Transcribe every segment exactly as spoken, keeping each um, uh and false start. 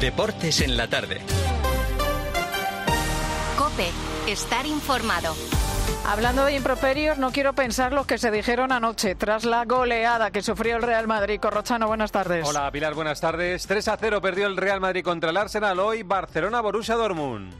Deportes en la tarde. COPE. Estar informado. Hablando de improperios, no quiero pensar los que se dijeron anoche tras la goleada que sufrió el Real Madrid. Corrochano, buenas tardes. Hola Pilar, buenas tardes. tres a cero perdió el Real Madrid contra el Arsenal. Hoy Barcelona-Borussia Dortmund.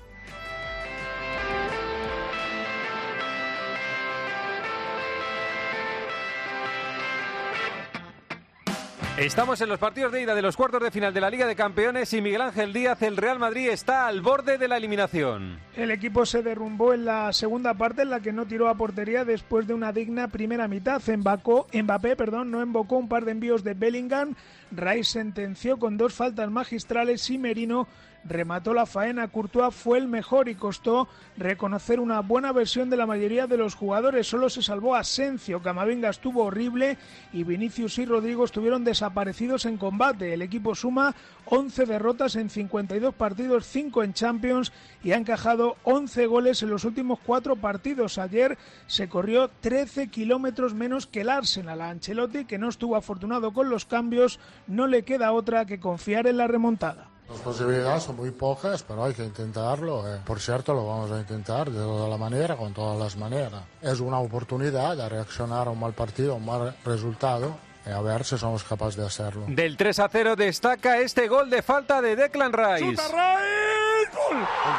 Estamos en los partidos de ida de los cuartos de final de la Liga de Campeones y Miguel Ángel Díaz, el Real Madrid está al borde de la eliminación. El equipo se derrumbó en la segunda parte, en la que no tiró a portería después de una digna primera mitad. Embacó, Mbappé perdón, no embocó un par de envíos de Bellingham. Rice sentenció con dos faltas magistrales y Merino remató la faena. Courtois fue el mejor y costó reconocer una buena versión de la mayoría de los jugadores. Solo se salvó Asensio, Camavinga estuvo horrible y Vinicius y Rodrigo estuvieron desaparecidos en combate. El equipo suma once derrotas en cincuenta y dos partidos, cinco en Champions y ha encajado once goles en los últimos cuatro partidos. Ayer se corrió trece kilómetros menos que el Arsenal. A Ancelotti, que no estuvo afortunado con los cambios, no le queda otra que confiar en la remontada. Las posibilidades son muy pocas, pero hay que intentarlo. Eh. Por cierto, lo vamos a intentar de toda la manera, con todas las maneras. Es una oportunidad de reaccionar a un mal partido, a un mal resultado, y a ver si somos capaces de hacerlo. Del tres a cero destaca este gol de falta de Declan Rice. ¡Chuta Rice! ¡Gol!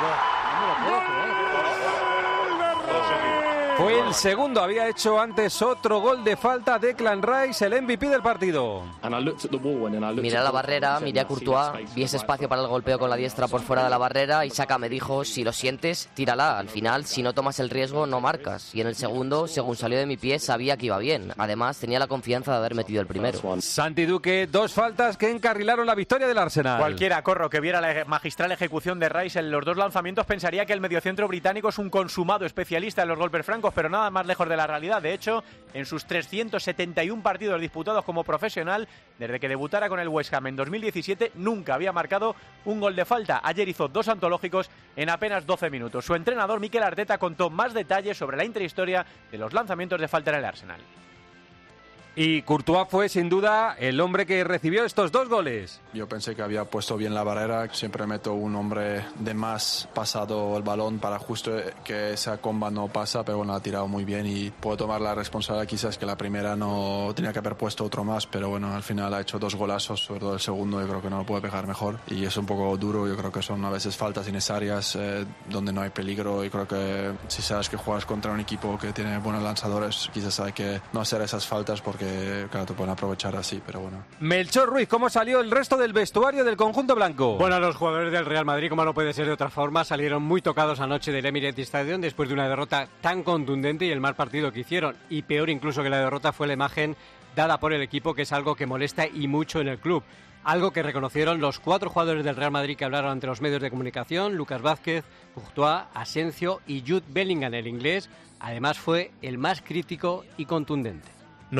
Fue el segundo, había hecho antes otro gol de falta Declan Rice, el M V P del partido. Miré a la barrera, miré a Courtois, vi ese espacio para el golpeo con la diestra por fuera de la barrera y Saka me dijo, si lo sientes, tírala. Al final, si no tomas el riesgo, no marcas. Y en el segundo, según salió de mi pie, sabía que iba bien. Además, tenía la confianza de haber metido el primero. Santi Duque, dos faltas que encarrilaron la victoria del Arsenal. Cualquiera, Corro, que viera la magistral ejecución de Rice en los dos lanzamientos pensaría que el mediocentro británico es un consumado especialista en los golpes francos, pero nada más lejos de la realidad. De hecho, en sus trescientos setenta y uno partidos disputados como profesional, desde que debutara con el West Ham en dos mil diecisiete, nunca había marcado un gol de falta. Ayer hizo dos antológicos en apenas doce minutos. Su entrenador, Mikel Arteta, contó más detalles sobre la intrahistoria de los lanzamientos de falta en el Arsenal. Y Courtois fue sin duda el hombre que recibió estos dos goles. Yo pensé que había puesto bien la barrera. Siempre meto un hombre de más pasado el balón para justo que esa comba no pasa, pero bueno, ha tirado muy bien y puedo tomar la responsabilidad. Quizás que la primera no tenía que haber puesto otro más, pero bueno, al final ha hecho dos golazos, sobre todo el segundo yo creo que no lo puede pegar mejor y es un poco duro. Yo creo que son a veces faltas innecesarias eh, donde no hay peligro y creo que si sabes que juegas contra un equipo que tiene buenos lanzadores, quizás hay que no hacer esas faltas porque que claro, te pueden aprovechar así, pero bueno. Melchor Ruiz, ¿cómo salió el resto del vestuario del conjunto blanco? Bueno, los jugadores del Real Madrid, como no puede ser de otra forma, salieron muy tocados anoche del Emirates Stadium después de una derrota tan contundente y el mal partido que hicieron. Y peor incluso que la derrota fue la imagen dada por el equipo, que es algo que molesta y mucho en el club. Algo que reconocieron los cuatro jugadores del Real Madrid que hablaron ante los medios de comunicación: Lucas Vázquez, Courtois, Asensio y Jude Bellingham, el inglés. Además fue el más crítico y contundente. No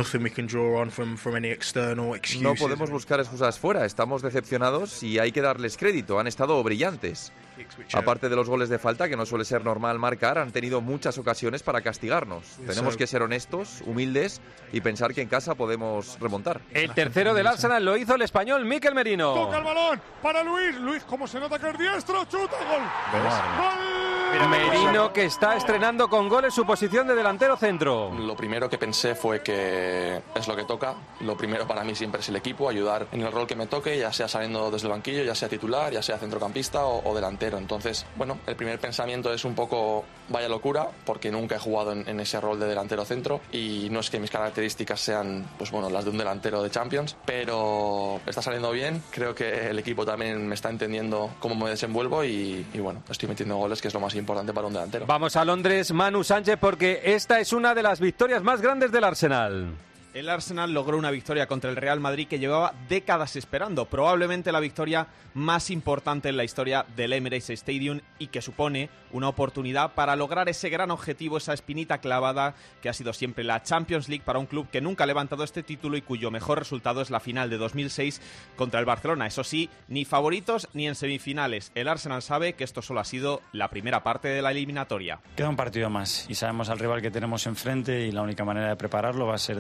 podemos buscar excusas fuera, estamos decepcionados y hay que darles crédito, han estado brillantes. Aparte de los goles de falta, que no suele ser normal marcar, han tenido muchas ocasiones para castigarnos. Tenemos que ser honestos, humildes y pensar que en casa podemos remontar. El tercero del Arsenal lo hizo el español Mikel Merino. Toca el balón para Luis, Luis, como se nota que es diestro, chuta, gol. Pero Merino, que está estrenando con goles su posición de delantero centro. Lo primero que pensé fue que es lo que toca. Lo primero para mí siempre es el equipo, ayudar en el rol que me toque, ya sea saliendo desde el banquillo, ya sea titular, ya sea centrocampista o, o delantero. Entonces, bueno, el primer pensamiento es un poco vaya locura, porque nunca he jugado en, en ese rol de delantero centro y no es que mis características sean, pues bueno, las de un delantero de Champions, pero está saliendo bien. Creo que el equipo también me está entendiendo cómo me desenvuelvo y, y bueno, estoy metiendo goles, que es lo más importante para un delantero. Vamos a Londres, Manu Sánchez, porque esta es una de las victorias más grandes del Arsenal. El Arsenal logró una victoria contra el Real Madrid que llevaba décadas esperando, probablemente la victoria más importante en la historia del Emirates Stadium y que supone una oportunidad para lograr ese gran objetivo, esa espinita clavada que ha sido siempre la Champions League para un club que nunca ha levantado este título y cuyo mejor resultado es la final de dos mil seis contra el Barcelona. Eso sí, ni favoritos ni en semifinales. El Arsenal sabe que esto solo ha sido la primera parte de la eliminatoria. Queda un partido más y sabemos al rival que tenemos enfrente y la única manera de prepararlo va a ser de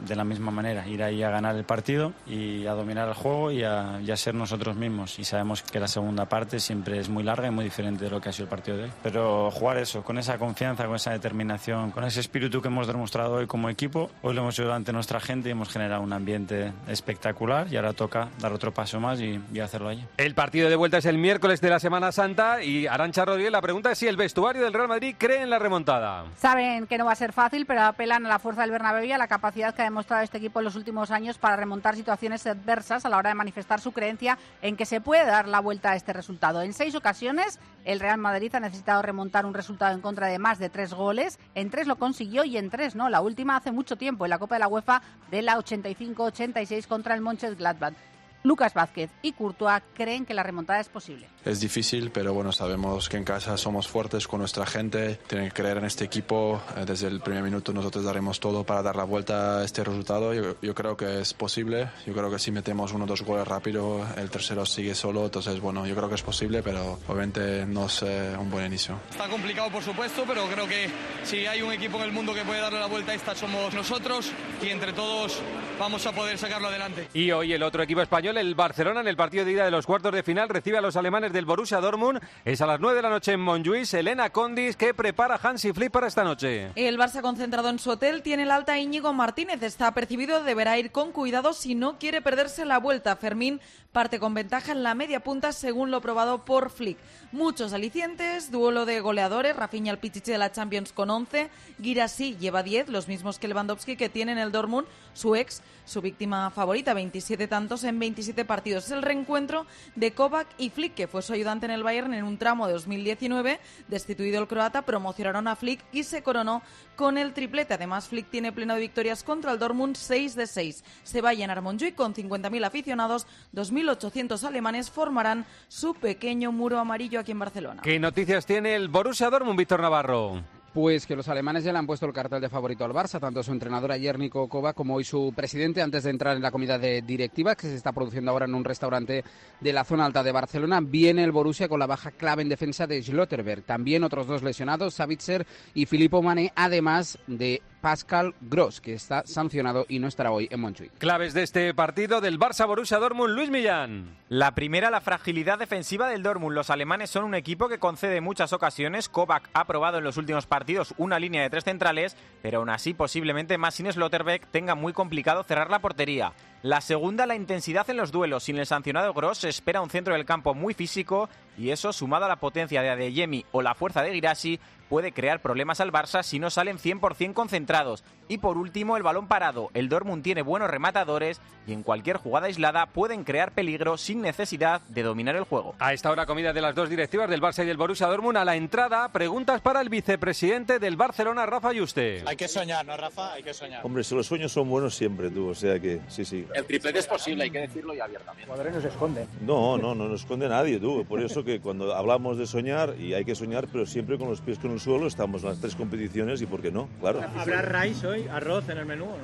de la misma manera, ir ahí a ganar el partido y a dominar el juego y a, y a ser nosotros mismos. Y sabemos que la segunda parte siempre es muy larga y muy diferente de lo que ha sido el partido de hoy. Pero jugar eso, con esa confianza, con esa determinación, con ese espíritu que hemos demostrado hoy como equipo, hoy lo hemos hecho ante nuestra gente y hemos generado un ambiente espectacular y ahora toca dar otro paso más y, y hacerlo allí. El partido de vuelta es el miércoles de la Semana Santa y Arantxa Rodríguez, la pregunta es si el vestuario del Real Madrid cree en la remontada. Saben que no va a ser fácil, pero apelan a la fuerza del Bernabéu y a la capacidad que ha demostrado este equipo en los últimos años para remontar situaciones adversas a la hora de manifestar su creencia en que se puede dar la vuelta a este resultado. En seis ocasiones el Real Madrid ha necesitado remontar un resultado en contra de más de tres goles. En tres lo consiguió y en tres no. La última hace mucho tiempo, en la Copa de la UEFA de la ochenta y cinco ochenta y seis contra el Mönchengladbach. Lucas Vázquez y Courtois creen que la remontada es posible. Es difícil, pero bueno, sabemos que en casa somos fuertes con nuestra gente, tienen que creer en este equipo. Desde el primer minuto nosotros daremos todo para dar la vuelta a este resultado. Yo, yo creo que es posible, yo creo que si metemos uno o dos goles rápido, el tercero sigue solo, entonces bueno, yo creo que es posible, pero obviamente no es eh, un buen inicio. Está complicado por supuesto, pero creo que si hay un equipo en el mundo que puede darle la vuelta a esta somos nosotros y entre todos vamos a poder sacarlo adelante. Y hoy el otro equipo español, el Barcelona, en el partido de ida de los cuartos de final, recibe a los alemanes del Borussia Dortmund. Es a las nueve de la noche en Montjuïc. Elena Condis, ¿qué prepara Hansi Flick para esta noche? El Barça, concentrado en su hotel, tiene el alta Íñigo Martínez. Está apercibido, deberá ir con cuidado si no quiere perderse la vuelta. Fermín parte con ventaja en la media punta, según lo probado por Flick. Muchos alicientes, duelo de goleadores, Rafinha el Pichichi de la Champions con once, Guirassy lleva diez, los mismos que Lewandowski, que tiene en el Dortmund su ex, su víctima favorita, veintisiete tantos en veintisiete partidos. Es el reencuentro de Kovac y Flick, que fue su ayudante en el Bayern en un tramo de dos mil diecinueve. Destituido el croata, promocionaron a Flick y se coronó con el triplete. Además, Flick tiene pleno de victorias contra el Dortmund, seis de seis. Se va a llenar Montjuïc con cincuenta mil aficionados, dos mil ochocientos alemanes formarán su pequeño muro amarillo aquí en Barcelona. ¿Qué noticias tiene el Borussia Dortmund, Víctor Navarro? Pues que los alemanes ya le han puesto el cartel de favorito al Barça, tanto su entrenador ayer, Niko Kovac, como hoy su presidente, antes de entrar en la comida de directiva que se está produciendo ahora en un restaurante de la zona alta de Barcelona. Viene el Borussia con la baja clave en defensa de Schlotterberg. También otros dos lesionados, Savitzer y Filippo Mané, además de Pascal Gross, que está sancionado y no estará hoy en Montjuïc. Claves de este partido del Barça-Borussia Dortmund, Luis Millán. La primera, la fragilidad defensiva del Dortmund. Los alemanes son un equipo que concede muchas ocasiones. Kovac ha probado en los últimos partidos una línea de tres centrales, pero aún así posiblemente Marcin Schlotterbeck tenga muy complicado cerrar la portería. La segunda, la intensidad en los duelos. Sin el sancionado Gross se espera un centro del campo muy físico y eso, sumado a la potencia de Adeyemi o la fuerza de Guirassy, puede crear problemas al Barça si no salen cien por ciento concentrados. Y por último, el balón parado. El Dortmund tiene buenos rematadores y en cualquier jugada aislada pueden crear peligro sin necesidad de dominar el juego. A esta hora, comida de las dos directivas del Barça y del Borussia Dortmund. A la entrada, preguntas para el vicepresidente del Barcelona, Rafa Yuste. Hay que soñar, ¿no, Rafa? Hay que soñar. Hombre, si los sueños son buenos siempre, tú, o sea que sí, sí. El triplete es posible, hay que decirlo y abiertamente. Los jugadores no se esconden. No, no, no nos esconde nadie, tú. Por eso que cuando hablamos de soñar, y hay que soñar, pero siempre con los pies con el suelo, estamos en las tres competiciones y ¿por qué no? Claro. ¿Habrá raíz hoy? ¿Arroz en el menú o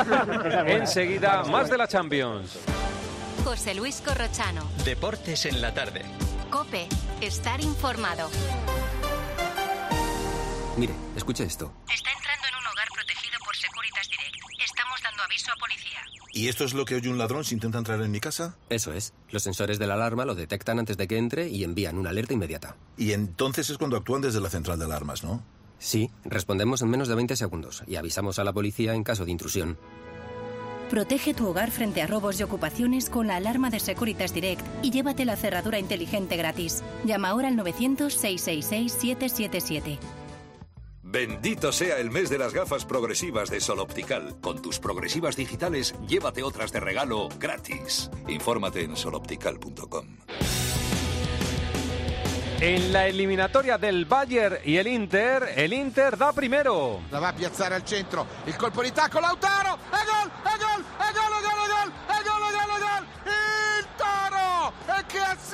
no? Enseguida, más de la Champions. José Luis Corrochano. Deportes en la tarde. COPE. Estar informado. Mire, escuche esto. Está entrando en un hogar protegido por Securitas Direct. Estamos dando aviso a policía. ¿Y esto es lo que oye un ladrón si intenta entrar en mi casa? Eso es. Los sensores de la alarma lo detectan antes de que entre y envían una alerta inmediata. Y entonces es cuando actúan desde la central de alarmas, ¿no? Sí, respondemos en menos de veinte segundos y avisamos a la policía en caso de intrusión. Protege tu hogar frente a robos y ocupaciones con la alarma de Securitas Direct y llévate la cerradura inteligente gratis. Llama ahora al novecientos, seiscientos sesenta y seis, setecientos setenta y siete. Bendito sea el mes de las gafas progresivas de Sol Optical. Con tus progresivas digitales, llévate otras de regalo gratis. Infórmate en sol optical punto com. En la eliminatoria del Bayern y el Inter, el Inter da primero. La va a piazzare al centro, il colpo di tacco, Lautaro, e gol, e gol, e gol, e gol, e gol, e gol, e gol, e gol, il Toro, e che azione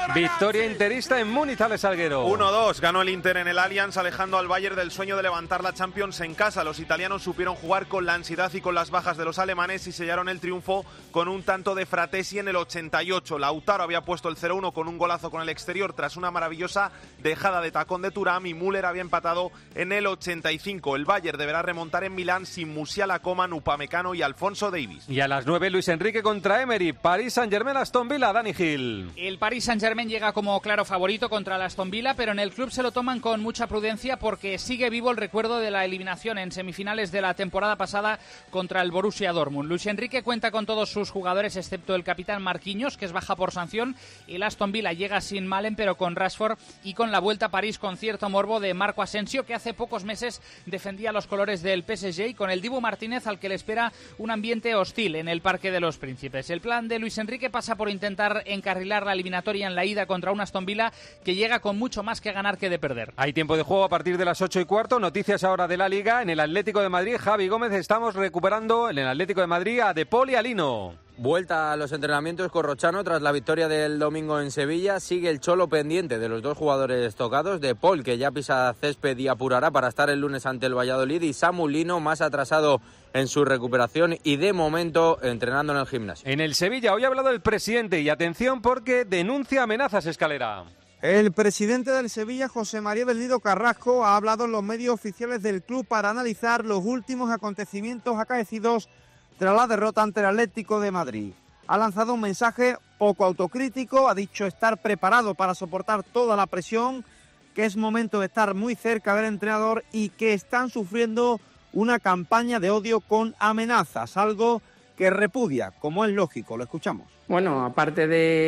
Victoria interista en Múnich, Alex Salguero. uno dos, ganó el Inter en el Allianz, alejando al Bayern del sueño de levantar la Champions en casa. Los italianos supieron jugar con la ansiedad y con las bajas de los alemanes y sellaron el triunfo con un tanto de Fratesi en el ochenta y ocho. Lautaro había puesto el cero uno con un golazo con el exterior tras una maravillosa dejada de tacón de Thuram y Müller había empatado en el ochenta y cinco. El Bayern deberá remontar en Milán sin Musiala, Coman, Upamecano y Alfonso Davies. Y a las nueve, Luis Enrique contra Emery. París Saint-Germain, Aston Villa, Dani Gil. El Paris Saint-Germain llega como claro favorito contra el Aston Villa, pero en el club se lo toman con mucha prudencia porque sigue vivo el recuerdo de la eliminación en semifinales de la temporada pasada contra el Borussia Dortmund. Luis Enrique cuenta con todos sus jugadores excepto el capitán Marquinhos, que es baja por sanción. El Aston Villa llega sin Malen, pero con Rashford y con la vuelta a París con cierto morbo de Marco Asensio, que hace pocos meses defendía los colores del P S G, y con el Dibu Martínez, al que le espera un ambiente hostil en el Parque de los Príncipes. El plan de Luis Enrique pasa por intentar encarrilar la eliminatoria en la ida contra un Aston Villa que llega con mucho más que ganar que de perder. Hay tiempo de juego a partir de las ocho y cuarto. Noticias ahora de la Liga. En el Atlético de Madrid, Javi Gómez, estamos recuperando en el Atlético de Madrid a De Paul y a Lino. Vuelta a los entrenamientos Corrochano tras la victoria del domingo en Sevilla. Sigue el Cholo pendiente de los dos jugadores tocados, De Paul, que ya pisa césped y apurará para estar el lunes ante el Valladolid, y Samu Lino, más atrasado en su recuperación y de momento entrenando en el gimnasio. En el Sevilla hoy ha hablado el presidente y atención porque denuncia amenazas, Escalera. El presidente del Sevilla, José María Bellido Carrasco, ha hablado en los medios oficiales del club para analizar los últimos acontecimientos acaecidos tras la derrota ante el Atlético de Madrid. Ha lanzado un mensaje poco autocrítico, ha dicho estar preparado para soportar toda la presión, que es momento de estar muy cerca del entrenador y que están sufriendo una campaña de odio con amenazas, algo que repudia, como es lógico. Lo escuchamos. Bueno, aparte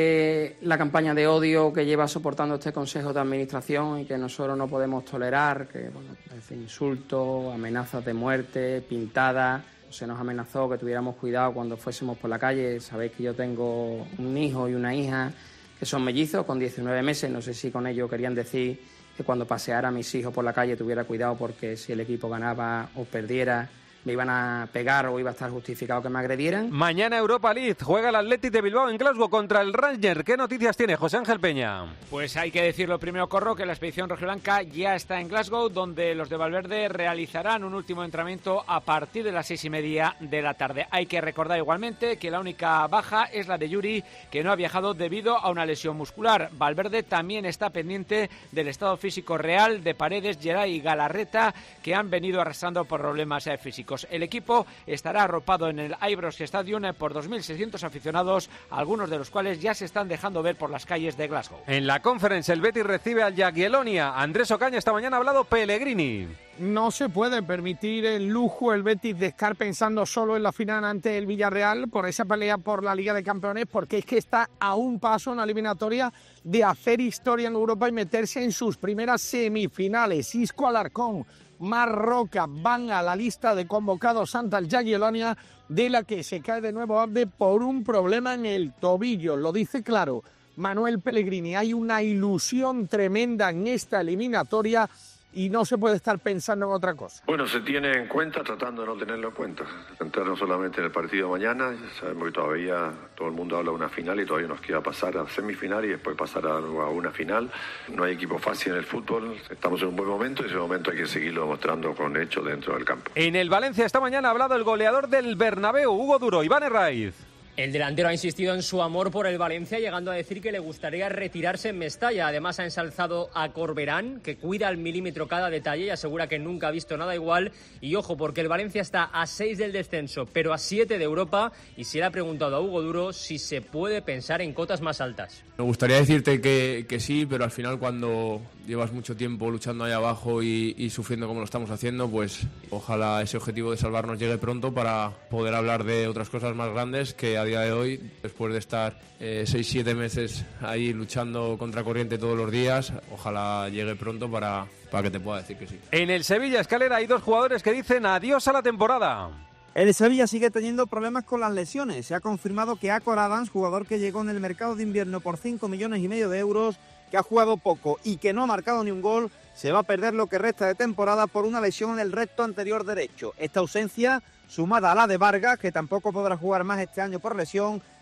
de la campaña de odio que lleva soportando este Consejo de Administración y que nosotros no podemos tolerar, que bueno, es insultos, amenazas de muerte, pintadas. Se nos amenazó que tuviéramos cuidado cuando fuésemos por la calle. Sabéis que yo tengo un hijo y una hija que son mellizos con diecinueve meses. No sé si con ello querían decir que cuando paseara a mis hijos por la calle tuviera cuidado porque si el equipo ganaba o perdiera me iban a pegar o iba a estar justificado que me agredieran. Mañana Europa League, juega el Athletic de Bilbao en Glasgow contra el Rangers. ¿Qué noticias tiene José Ángel Peña? Pues hay que decirlo primero, Corro, que la expedición rojiblanca ya está en Glasgow, donde los de Valverde realizarán un último entrenamiento a partir de las seis y media de la tarde. Hay que recordar igualmente que la única baja es la de Yuri, que no ha viajado debido a una lesión muscular. Valverde también está pendiente del estado físico real de Paredes, Geray y Galarreta, que han venido arrastrando por problemas físicos. El equipo estará arropado en el Ibrox Stadium por dos mil seiscientos aficionados, algunos de los cuales ya se están dejando ver por las calles de Glasgow. En la Conference, el Betis recibe al Jagiellonia. Andrés Ocaña, esta mañana ha hablado Pellegrini. No se puede permitir el lujo el Betis de estar pensando solo en la final ante el Villarreal por esa pelea por la Liga de Campeones, porque es que está a un paso en la eliminatoria de hacer historia en Europa y meterse en sus primeras semifinales. Isco, Alarcón, Marroca van a la lista de convocados ante el Jagiellonia, de la que se cae de nuevo Abde por un problema en el tobillo. Lo dice claro Manuel Pellegrini, hay una ilusión tremenda en esta eliminatoria y no se puede estar pensando en otra cosa. Bueno, se tiene en cuenta tratando de no tenerlo en cuenta. Centrarnos solamente en el partido de mañana. Sabemos que todavía todo el mundo habla de una final y todavía nos queda pasar a semifinal y después pasar a una final. No hay equipo fácil en el fútbol. Estamos en un buen momento y ese momento hay que seguirlo demostrando con hechos dentro del campo. En el Valencia esta mañana ha hablado el goleador del Bernabéu, Hugo Duro. Iván Herraiz. El delantero ha insistido en su amor por el Valencia, llegando a decir que le gustaría retirarse en Mestalla. Además ha ensalzado a Corberán, que cuida al milímetro cada detalle y asegura que nunca ha visto nada igual. Y ojo, porque el Valencia está a seis del descenso, pero a siete de Europa, y se le ha preguntado a Hugo Duro si se puede pensar en cotas más altas. Me gustaría decirte que, que sí, pero al final cuando llevas mucho tiempo luchando ahí abajo y, y sufriendo como lo estamos haciendo, pues ojalá ese objetivo de salvarnos llegue pronto para poder hablar de otras cosas más grandes que a día de hoy, después de estar eh, seis siete meses ahí luchando contra corriente todos los días, ojalá llegue pronto para, para que te pueda decir que sí. En el Sevilla, Escalera, hay dos jugadores que dicen adiós a la temporada. El Sevilla sigue teniendo problemas con las lesiones. Se ha confirmado que Akor Adams, jugador que llegó en el mercado de invierno por cinco millones y medio de euros, que ha jugado poco y que no ha marcado ni un gol, se va a perder lo que resta de temporada por una lesión en el recto anterior derecho. Esta ausencia, sumada a la de Vargas, que tampoco podrá jugar más este año por lesión,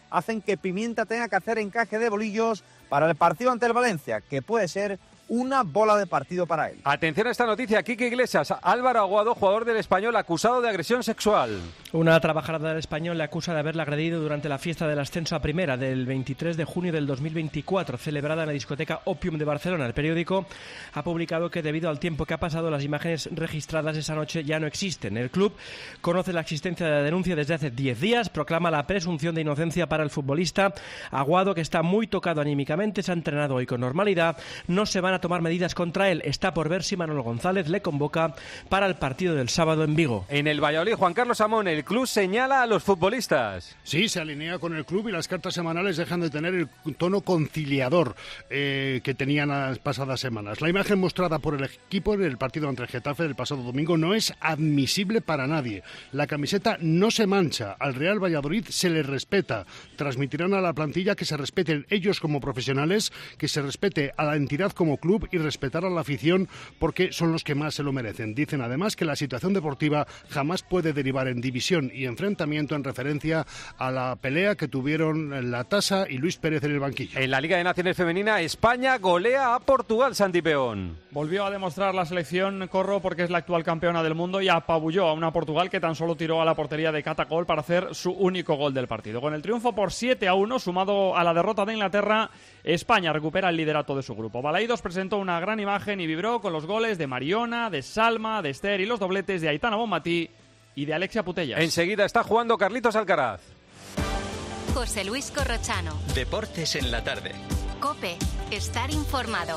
hacen que Pimienta tenga que hacer encaje de bolillos para el partido ante el Valencia, que puede ser una bola de partido para él. Atención a esta noticia, Quique Iglesias, Álvaro Aguado, jugador del Español, acusado de agresión sexual. Una trabajadora del Español le acusa de haberla agredido durante la fiesta del ascenso a primera del veintitrés de junio del dos mil veinticuatro, celebrada en la discoteca Opium de Barcelona. El periódico ha publicado que debido al tiempo que ha pasado, las imágenes registradas esa noche ya no existen. El club conoce la existencia de la denuncia desde hace diez días, proclama la presunción de inocencia para el futbolista. Aguado, que está muy tocado anímicamente, se ha entrenado hoy con normalidad, no se van a tomar medidas contra él. Está por ver si Manolo González le convoca para el partido del sábado en Vigo. En el Valladolid, Juan Carlos Amón, el club señala a los futbolistas. Sí, se alinea con el club y las cartas semanales dejan de tener el tono conciliador eh, que tenían las pasadas semanas. La imagen mostrada por el equipo en el partido ante el Getafe del pasado domingo no es admisible para nadie. La camiseta no se mancha, al Real Valladolid se le respeta. Transmitirán a la plantilla que se respeten ellos como profesionales, que se respete a la entidad como club y respetar a la afición porque son los que más se lo merecen. Dicen además que la situación deportiva jamás puede derivar en división y enfrentamiento, en referencia a la pelea que tuvieron La Tasa y Luis Pérez en el banquillo. En la Liga de Naciones Femenina, España golea a Portugal, Santi Peón. Volvió a demostrar la selección, Corro, porque es la actual campeona del mundo y apabulló a una Portugal que tan solo tiró a la portería de Catacol para hacer su único gol del partido. Con el triunfo por siete a uno, sumado a la derrota de Inglaterra, España recupera el liderato de su grupo. Balaidos presentó una gran imagen y vibró con los goles de Mariona, de Salma, de Esther y los dobletes de Aitana Bonmatí y de Alexia Putellas. Enseguida está jugando Carlitos Alcaraz. José Luis Corrochano. Deportes en la tarde. COPE. Estar informado.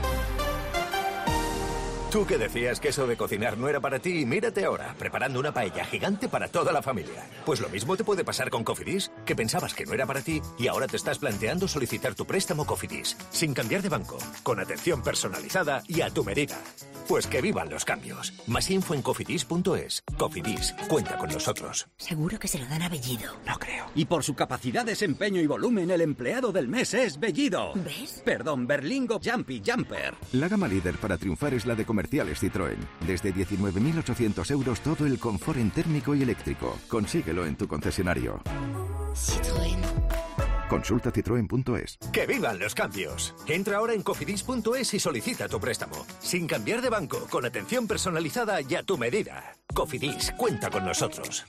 Tú que decías que eso de cocinar no era para ti, mírate ahora, preparando una paella gigante para toda la familia. Pues lo mismo te puede pasar con Cofidis, que pensabas que no era para ti y ahora te estás planteando solicitar tu préstamo Cofidis, sin cambiar de banco, con atención personalizada y a tu medida. Pues que vivan los cambios. Más info en cofidis punto es. Cofidis, cuenta con nosotros. Seguro que se lo dan a Bellido. No creo. Y por su capacidad, desempeño y volumen, el empleado del mes es Bellido. ¿Ves? Perdón, Berlingo Jumpy Jumper. La gama líder para triunfar es la de Comerciales Citroën. Desde diecinueve mil ochocientos euros todo el confort en térmico y eléctrico. Consíguelo en tu concesionario. Citroën. Consulta citroen punto es. ¡Que vivan los cambios! Entra ahora en cofidis punto es y solicita tu préstamo. Sin cambiar de banco, con atención personalizada y a tu medida. Cofidis, cuenta con nosotros.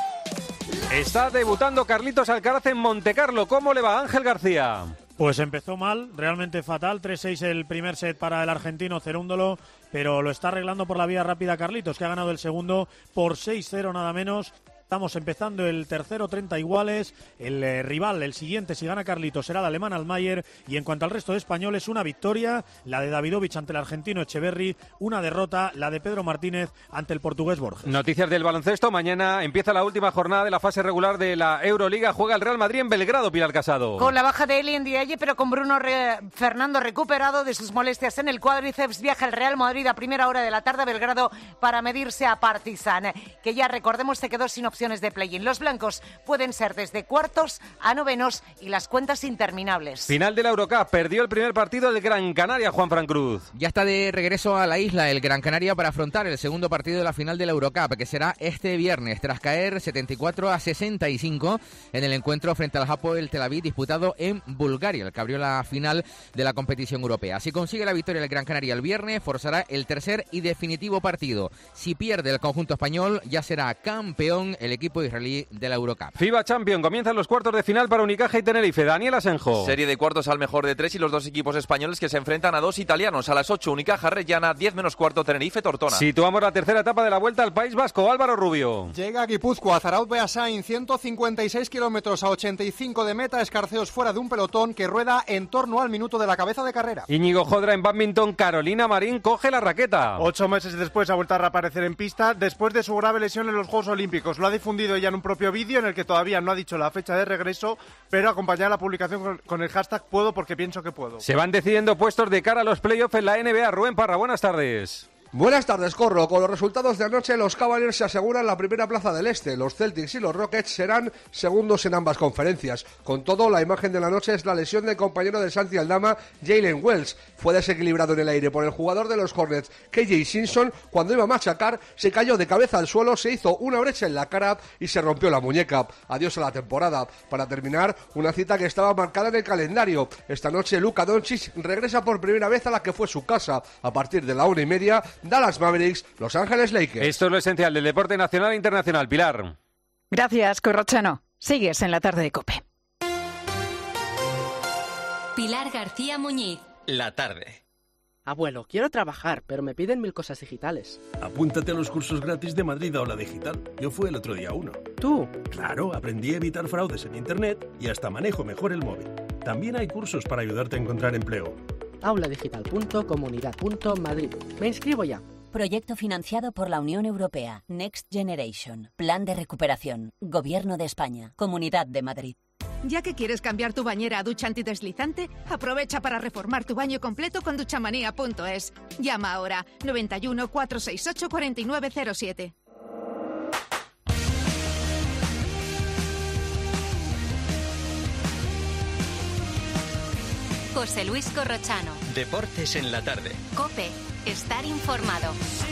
Está debutando Carlitos Alcaraz en Montecarlo. ¿Cómo le va, Ángel García? Pues empezó mal, realmente fatal. tres seis el primer set para el argentino Cerúndolo, pero lo está arreglando por la vía rápida Carlitos, que ha ganado el segundo por seis cero nada menos. Estamos empezando el tercero, treinta iguales. El eh, rival, el siguiente, si gana Carlitos, será el alemán Altmaier. Y en cuanto al resto de españoles, una victoria, la de Davidovich ante el argentino Echeverry. Una derrota, la de Pedro Martínez ante el portugués Borges. Noticias del baloncesto. Mañana empieza la última jornada de la fase regular de la Euroliga. Juega el Real Madrid en Belgrado, Pilar Casado. Con la baja de Eli Ndiaye, pero con Bruno Re- Fernando recuperado de sus molestias en el cuádriceps, viaja el Real Madrid a primera hora de la tarde a Belgrado para medirse a Partizan, que ya recordemos se quedó sin opciones de play-in. Los blancos pueden ser desde cuartos a novenos y las cuentas interminables. Final de la Eurocup. Perdió el primer partido el Gran Canaria, Juan Fran Cruz. Ya está de regreso a la isla el Gran Canaria para afrontar el segundo partido de la final de la Eurocup, que será este viernes, tras caer setenta y cuatro a sesenta y cinco en el encuentro frente al Hapoel Tel Aviv disputado en Bulgaria, el que abrió la final de la competición europea. Si consigue la victoria el Gran Canaria el viernes, forzará el tercer y definitivo partido. Si pierde el conjunto español, ya será campeón el equipo israelí de la Eurocup. FIBA Champions, comienzan los cuartos de final para Unicaja y Tenerife. Daniel Asenjo. Serie de cuartos al mejor de tres y los dos equipos españoles que se enfrentan a dos italianos. A las ocho, Unicaja Reggiana, diez menos cuarto, Tenerife Tortona. Situamos la tercera etapa de la Vuelta al País Vasco. Álvaro Rubio. Llega a Guipúzcoa, Zarauz Beasain, ciento cincuenta y seis kilómetros a ochenta y cinco de meta, escarceos fuera de un pelotón que rueda en torno al minuto de la cabeza de carrera. Íñigo Jodra en bádminton, Carolina Marín coge la raqueta. Ocho meses después ha vuelto a reaparecer en pista después de su grave lesión en los Juegos Olímpicos. Lo ha difundido ella en un propio vídeo en el que todavía no ha dicho la fecha de regreso, pero acompaña la publicación con, con el hashtag puedo porque pienso que puedo. Se van decidiendo puestos de cara a los playoffs en la N B A. Rubén Parra, buenas tardes. Buenas tardes, Corro. Con los resultados de anoche, los Cavaliers se aseguran la primera plaza del Este. Los Celtics y los Rockets serán segundos en ambas conferencias. Con todo, la imagen de la noche es la lesión del compañero de Santi Aldama, Jalen Wells. Fue desequilibrado en el aire por el jugador de los Hornets, K J Simpson. Cuando iba a machacar, se cayó de cabeza al suelo, se hizo una brecha en la cara y se rompió la muñeca. Adiós a la temporada. Para terminar, una cita que estaba marcada en el calendario. Esta noche, Luka Doncic regresa por primera vez a la que fue su casa. A partir de la una y media, Dallas Mavericks, Los Ángeles Lakers. Esto es lo esencial del deporte nacional e internacional. Pilar. Gracias, Corrochano. Sigues en la tarde de COPE. Pilar García Muñiz. La tarde. Abuelo, quiero trabajar, pero me piden mil cosas digitales. Apúntate a los cursos gratis de Madrid Aula Digital. Yo fui el otro día a uno. ¿Tú? Claro, aprendí a evitar fraudes en Internet y hasta manejo mejor el móvil. También hay cursos para ayudarte a encontrar empleo. auladigital punto comunidad punto madrid. Me inscribo ya. Proyecto financiado por la Unión Europea. Next Generation. Plan de recuperación. Gobierno de España. Comunidad de Madrid. Ya que quieres cambiar tu bañera a ducha antideslizante, aprovecha para reformar tu baño completo con duchamanía punto es. Llama ahora noventa y uno, cuatrocientos sesenta y ocho, cuarenta y nueve cero siete. José Luis Corrochano. Deportes en la tarde. COPE. Estar informado.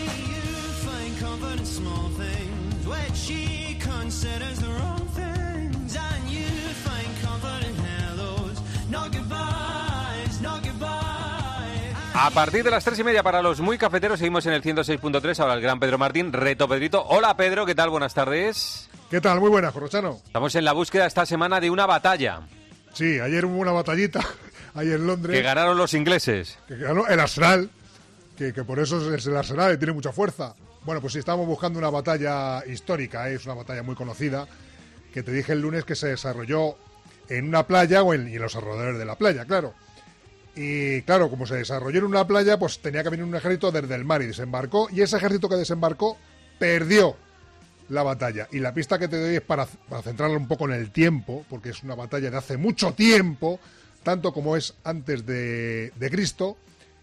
A partir de las tres y media para los muy cafeteros seguimos en el ciento seis punto tres. Ahora el gran Pedro Martín, reto Pedrito. Hola Pedro, ¿qué tal? Buenas tardes. ¿Qué tal? Muy buenas, Corrochano. Estamos en la búsqueda esta semana de una batalla. Sí, ayer hubo una batallita, ahí en Londres. Que ganaron los ingleses. Que ganó el Arsenal, que, que por eso es el Arsenal y tiene mucha fuerza. Bueno, pues sí, estamos buscando una batalla histórica, ¿eh? Es una batalla muy conocida, que te dije el lunes que se desarrolló en una playa o en, y en los alrededores de la playa, claro. Y claro, como se desarrolló en una playa, pues tenía que venir un ejército desde el mar y desembarcó, y ese ejército que desembarcó perdió la batalla. Y la pista que te doy es para, para centrarla un poco en el tiempo, porque es una batalla de hace mucho tiempo, tanto como es antes de, de Cristo,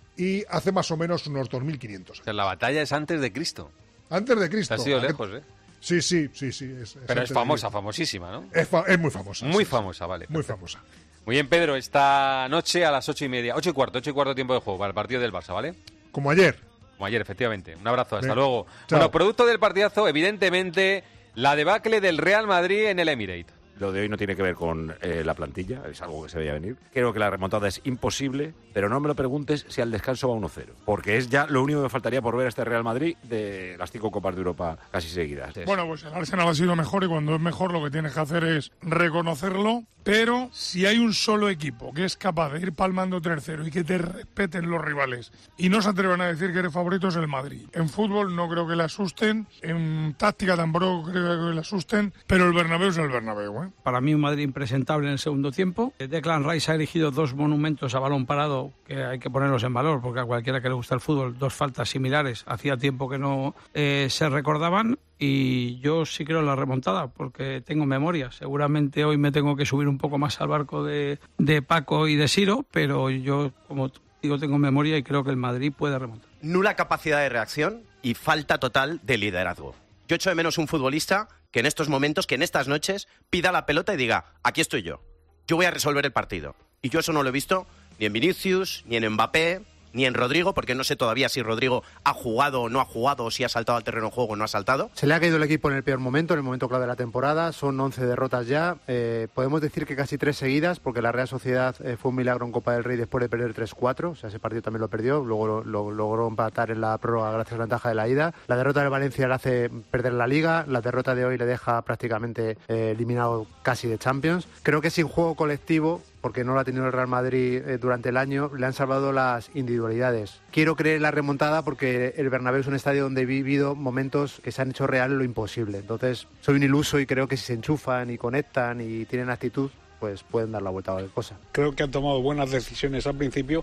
y hace más o menos unos dos mil quinientos. O sea, la batalla es antes de Cristo. Antes de Cristo. Te has ido lejos, ¿eh? Sí, sí, sí, sí. Es, es Pero es famosa, famosísima, ¿no? Es, fa es muy famosa. Muy sí, famosa, vale. Muy perfecto. famosa. Muy bien, Pedro, esta noche a las ocho y media, ocho y cuarto, ocho y cuarto tiempo de juego para el partido del Barça, ¿vale? Como ayer. Como ayer, efectivamente. Un abrazo, hasta Bien. luego. Chao. Bueno, producto del partidazo, evidentemente, la debacle del Real Madrid en el Emirates. Lo de hoy no tiene que ver con eh, la plantilla, es algo que se veía venir. Creo que la remontada es imposible, pero no me lo preguntes si al descanso va uno cero, porque es ya lo único que me faltaría por ver a este Real Madrid de las cinco Copas de Europa casi seguidas. Bueno, pues el Arsenal ha sido mejor y cuando es mejor lo que tienes que hacer es reconocerlo, pero si hay un solo equipo que es capaz de ir palmando tres cero y que te respeten los rivales y no se atrevan a decir que eres favorito es el Madrid. En fútbol no creo que le asusten, en táctica tampoco creo que le asusten, pero el Bernabéu es el Bernabéu, ¿eh? Para mí un Madrid impresentable en el segundo tiempo. Declan Rice ha elegido dos monumentos a balón parado que hay que ponerlos en valor porque a cualquiera que le gusta el fútbol, dos faltas similares, hacía tiempo que no eh, se recordaban y yo sí creo en la remontada porque tengo memoria. Seguramente hoy me tengo que subir un poco más al barco de, de Paco y de Siro, pero yo, como digo, tengo memoria y creo que el Madrid puede remontar. Nula capacidad de reacción y falta total de liderazgo. Yo echo de menos un futbolista que en estos momentos, que en estas noches, pida la pelota y diga, aquí estoy yo, yo voy a resolver el partido. Y yo eso no lo he visto ni en Vinicius, ni en Mbappé, ni en Rodrigo, porque no sé todavía si Rodrigo ha jugado o no ha jugado, o si ha saltado al terreno de juego o no ha saltado. Se le ha caído el equipo en el peor momento, en el momento clave de la temporada, son once derrotas ya, eh, podemos decir que casi tres seguidas, porque la Real Sociedad eh, fue un milagro en Copa del Rey después de perder tres cuatro, o sea, ese partido también lo perdió, luego lo, lo, logró empatar en la prórroga gracias a la ventaja de la ida. La derrota de Valencia le hace perder la Liga, la derrota de hoy le deja prácticamente eh, eliminado casi de Champions. Creo que sin juego colectivo, porque no lo ha tenido el Real Madrid eh, durante el año, le han salvado las individualidades. Quiero creer en la remontada porque el Bernabéu es un estadio donde he vivido momentos que se han hecho real lo imposible. Entonces, soy un iluso y creo que si se enchufan y conectan y tienen actitud, pues pueden dar la vuelta a la cosa. Creo que han tomado buenas decisiones al principio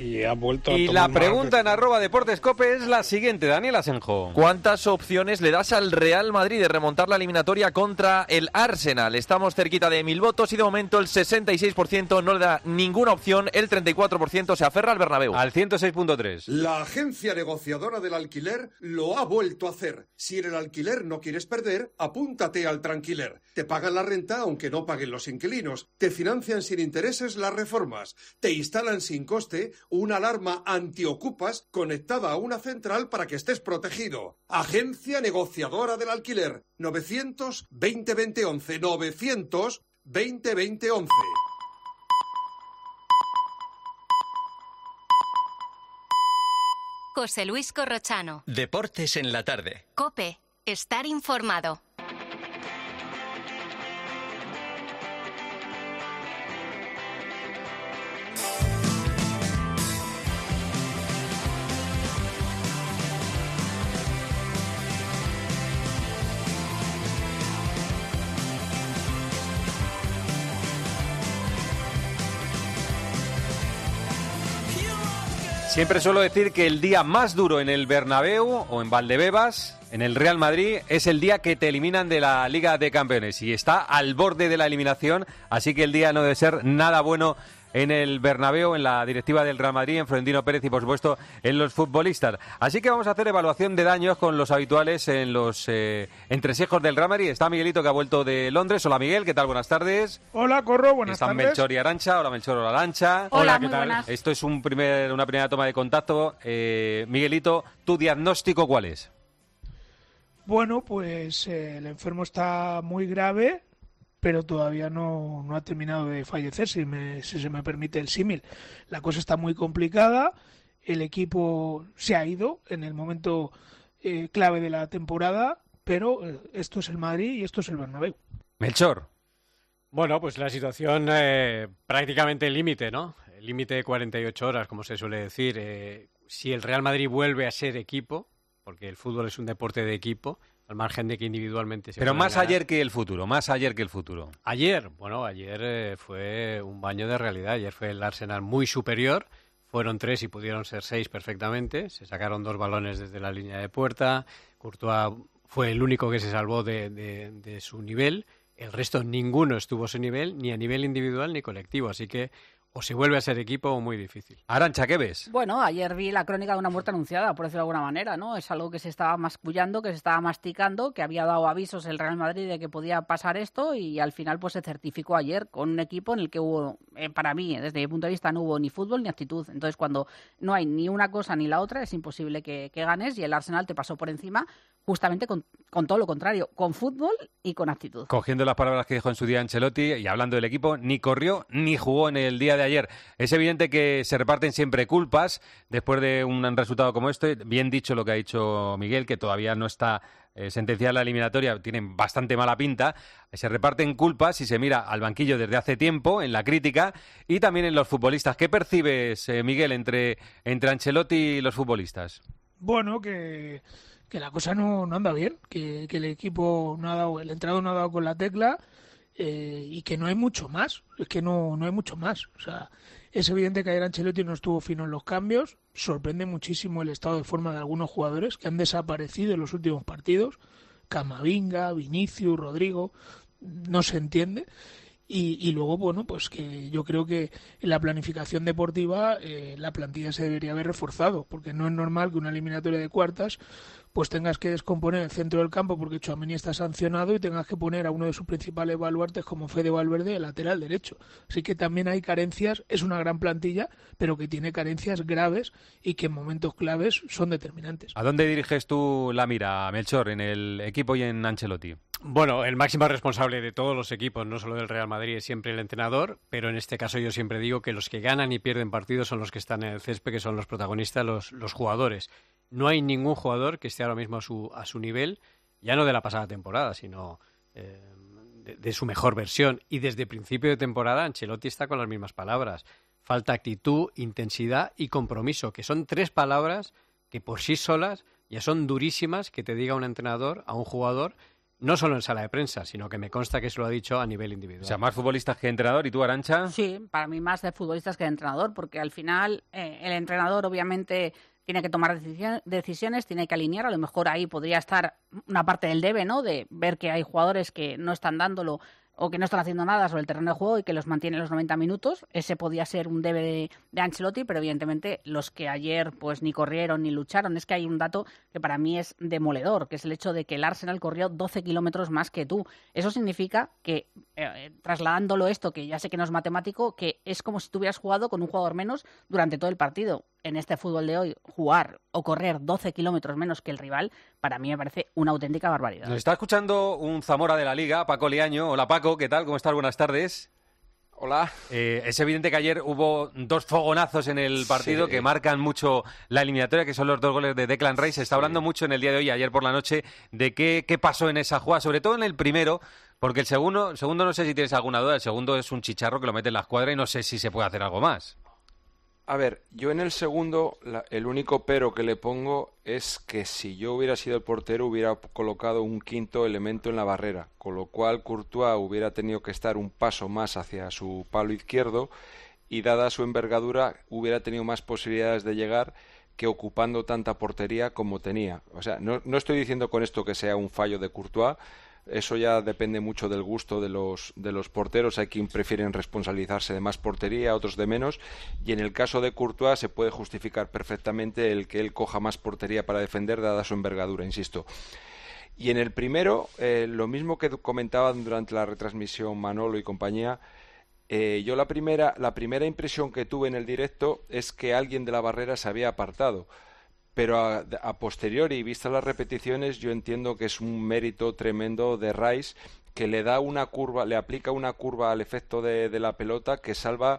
y ha vuelto a Y tomar la más pregunta en veces. arroba Deportes Cope es la siguiente, Daniel Asenjo. ¿Cuántas opciones le das al Real Madrid de remontar la eliminatoria contra el Arsenal? Estamos cerquita de mil votos y de momento el sesenta y seis por ciento no le da ninguna opción, el treinta y cuatro por ciento se aferra al Bernabéu. Al ciento seis punto tres. La agencia negociadora del alquiler lo ha vuelto a hacer. Si en el alquiler no quieres perder, apúntate al Tranquiler. Te pagan la renta aunque no paguen los inquilinos. Te financian sin intereses las reformas. Te instalan sin coste una alarma antiocupas conectada a una central para que estés protegido. Agencia negociadora del alquiler. novecientos veinte veinte once. novecientos veinte veinte once. José Luis Corrochano. Deportes en la tarde. COPE. Estar informado. Siempre suelo decir que el día más duro en el Bernabéu o en Valdebebas, en el Real Madrid, es el día que te eliminan de la Liga de Campeones y está al borde de la eliminación, así que el día no debe ser nada bueno en el Bernabéu, en la directiva del Real Madrid, en Florentino Pérez y, por supuesto, en los futbolistas. Así que vamos a hacer evaluación de daños con los habituales en los eh, entresijos del Real Madrid. Está Miguelito, que ha vuelto de Londres. Hola, Miguel, ¿qué tal? Buenas tardes. Hola, Corro, buenas Están tardes. Melchor y Arancha. Hola, Melchor, hola, Arancha. Hola, ¿qué muy tal? buenas. Esto es un primer, una primera toma de contacto. Eh, Miguelito, ¿tu diagnóstico cuál es? Bueno, pues eh, el enfermo está muy grave, pero todavía no, no ha terminado de fallecer, si, me, si se me permite el símil. La cosa está muy complicada, el equipo se ha ido en el momento eh, clave de la temporada, pero eh, esto es el Madrid y esto es el Bernabéu. Melchor. Bueno, pues la situación eh, prácticamente límite, ¿no? El límite de cuarenta y ocho horas, como se suele decir. Eh, si el Real Madrid vuelve a ser equipo, porque el fútbol es un deporte de equipo, al margen de que individualmente se Pero pueda más ganar. ayer que el futuro, más ayer que el futuro. Ayer, bueno, ayer eh, fue un baño de realidad. Ayer fue el Arsenal muy superior. Fueron tres y pudieron ser seis perfectamente. Se sacaron dos balones desde la línea de puerta. Courtois fue el único que se salvó de, de, de su nivel. El resto, ninguno estuvo a su nivel, ni a nivel individual ni colectivo. Así que o se vuelve a ser equipo o muy difícil. Arancha, ¿qué ves? Bueno, ayer vi la crónica de una muerte anunciada, por decirlo de alguna manera, ¿no? Es algo que se estaba mascullando, que se estaba masticando, que había dado avisos el Real Madrid de que podía pasar esto y al final pues se certificó ayer con un equipo en el que hubo, eh, para mí, desde mi punto de vista, no hubo ni fútbol ni actitud. Entonces, cuando no hay ni una cosa ni la otra, es imposible que, que ganes y el Arsenal te pasó por encima justamente con, con todo lo contrario, con fútbol y con actitud. Cogiendo las palabras que dijo en su día Ancelotti y hablando del equipo, ni corrió ni jugó en el día de ayer. Es evidente que se reparten siempre culpas después de un resultado como este. Bien dicho lo que ha dicho Miguel, que todavía no está eh, sentenciada la eliminatoria, tienen bastante mala pinta. Se reparten culpas y se mira al banquillo desde hace tiempo, en la crítica y también en los futbolistas. ¿Qué percibes, eh, Miguel, entre, entre Ancelotti y los futbolistas? Bueno, que... que la cosa no, no anda bien, que, que el equipo no ha dado, el entrenador no ha dado con la tecla eh, y que no hay mucho más, es que no, no hay mucho más. O sea, es evidente que ayer Ancelotti no estuvo fino en los cambios, sorprende muchísimo el estado de forma de algunos jugadores que han desaparecido en los últimos partidos, Camavinga, Vinicius, Rodrigo, no se entiende. Y, y luego, bueno, pues que yo creo que en la planificación deportiva eh, la plantilla se debería haber reforzado, porque no es normal que una eliminatoria de cuartas pues tengas que descomponer el centro del campo porque Tchouaméni está sancionado y tengas que poner a uno de sus principales baluartes como Fede Valverde de lateral derecho. Así que también hay carencias, es una gran plantilla, pero que tiene carencias graves y que en momentos claves son determinantes. ¿A dónde diriges tú la mira, Melchor, en el equipo y en Ancelotti? Bueno, el máximo responsable de todos los equipos, no solo del Real Madrid, es siempre el entrenador, pero en este caso yo siempre digo que los que ganan y pierden partidos son los que están en el césped, que son los protagonistas, los, los jugadores. No hay ningún jugador que esté ahora mismo a su, a su nivel, ya no de la pasada temporada, sino eh, de, de su mejor versión. Y desde principio de temporada Ancelotti está con las mismas palabras. Falta actitud, intensidad y compromiso, que son tres palabras que por sí solas ya son durísimas que te diga un entrenador a un jugador No solo en sala de prensa, sino que me consta que se lo ha dicho a nivel individual. O sea, más futbolistas que entrenador. ¿Y tú, Arantxa? Sí, para mí más de futbolistas que de entrenador, porque al final eh, el entrenador obviamente tiene que tomar decisiones, tiene que alinear. A lo mejor ahí podría estar una parte del debe, ¿no? De ver que hay jugadores que no están dándolo o que no están haciendo nada sobre el terreno de juego y que los mantienen los noventa minutos. Ese podía ser un debe de, de Ancelotti, pero evidentemente los que ayer pues ni corrieron ni lucharon. Es que hay un dato que para mí es demoledor, que es el hecho de que el Arsenal corrió doce kilómetros más que tú. Eso significa que, eh, trasladándolo esto, que ya sé que no es matemático, que es como si tú hubieras jugado con un jugador menos durante todo el partido. En este fútbol de hoy, jugar o correr doce kilómetros menos que el rival, para mí me parece una auténtica barbaridad. Nos está escuchando un Zamora de la Liga, Paco Liaño. Hola, Paco, ¿qué tal? ¿Cómo estás? Buenas tardes. Hola. Eh, es evidente que ayer hubo dos fogonazos en el partido Sí. que marcan mucho la eliminatoria, que son los dos goles de Declan Rice. Se está hablando mucho en el día de hoy, ayer por la noche, de qué, qué pasó en esa jugada, sobre todo en el primero, porque el segundo, el segundo no sé si tienes alguna duda, el segundo es un chicharro que lo mete en la escuadra y no sé si se puede hacer algo más. A ver, yo en el segundo, la- el único pero que le pongo es que si yo hubiera sido el portero hubiera colocado un quinto elemento en la barrera, con lo cual Courtois hubiera tenido que estar un paso más hacia su palo izquierdo y dada su envergadura hubiera tenido más posibilidades de llegar que ocupando tanta portería como tenía. O sea, no, no estoy diciendo con esto que sea un fallo de Courtois. Eso ya depende mucho del gusto de los, de los porteros. Hay quien prefieren responsabilizarse de más portería, otros de menos. Y en el caso de Courtois se puede justificar perfectamente el que él coja más portería para defender, dada su envergadura, insisto. Y en el primero, eh, lo mismo que comentaban durante la retransmisión Manolo y compañía, eh, yo la primera, la primera impresión que tuve en el directo es que alguien de la barrera se había apartado. Pero a, a posteriori, y vistas las repeticiones, yo entiendo que es un mérito tremendo de Rice, que le da una curva, le aplica una curva al efecto de, de la pelota que salva.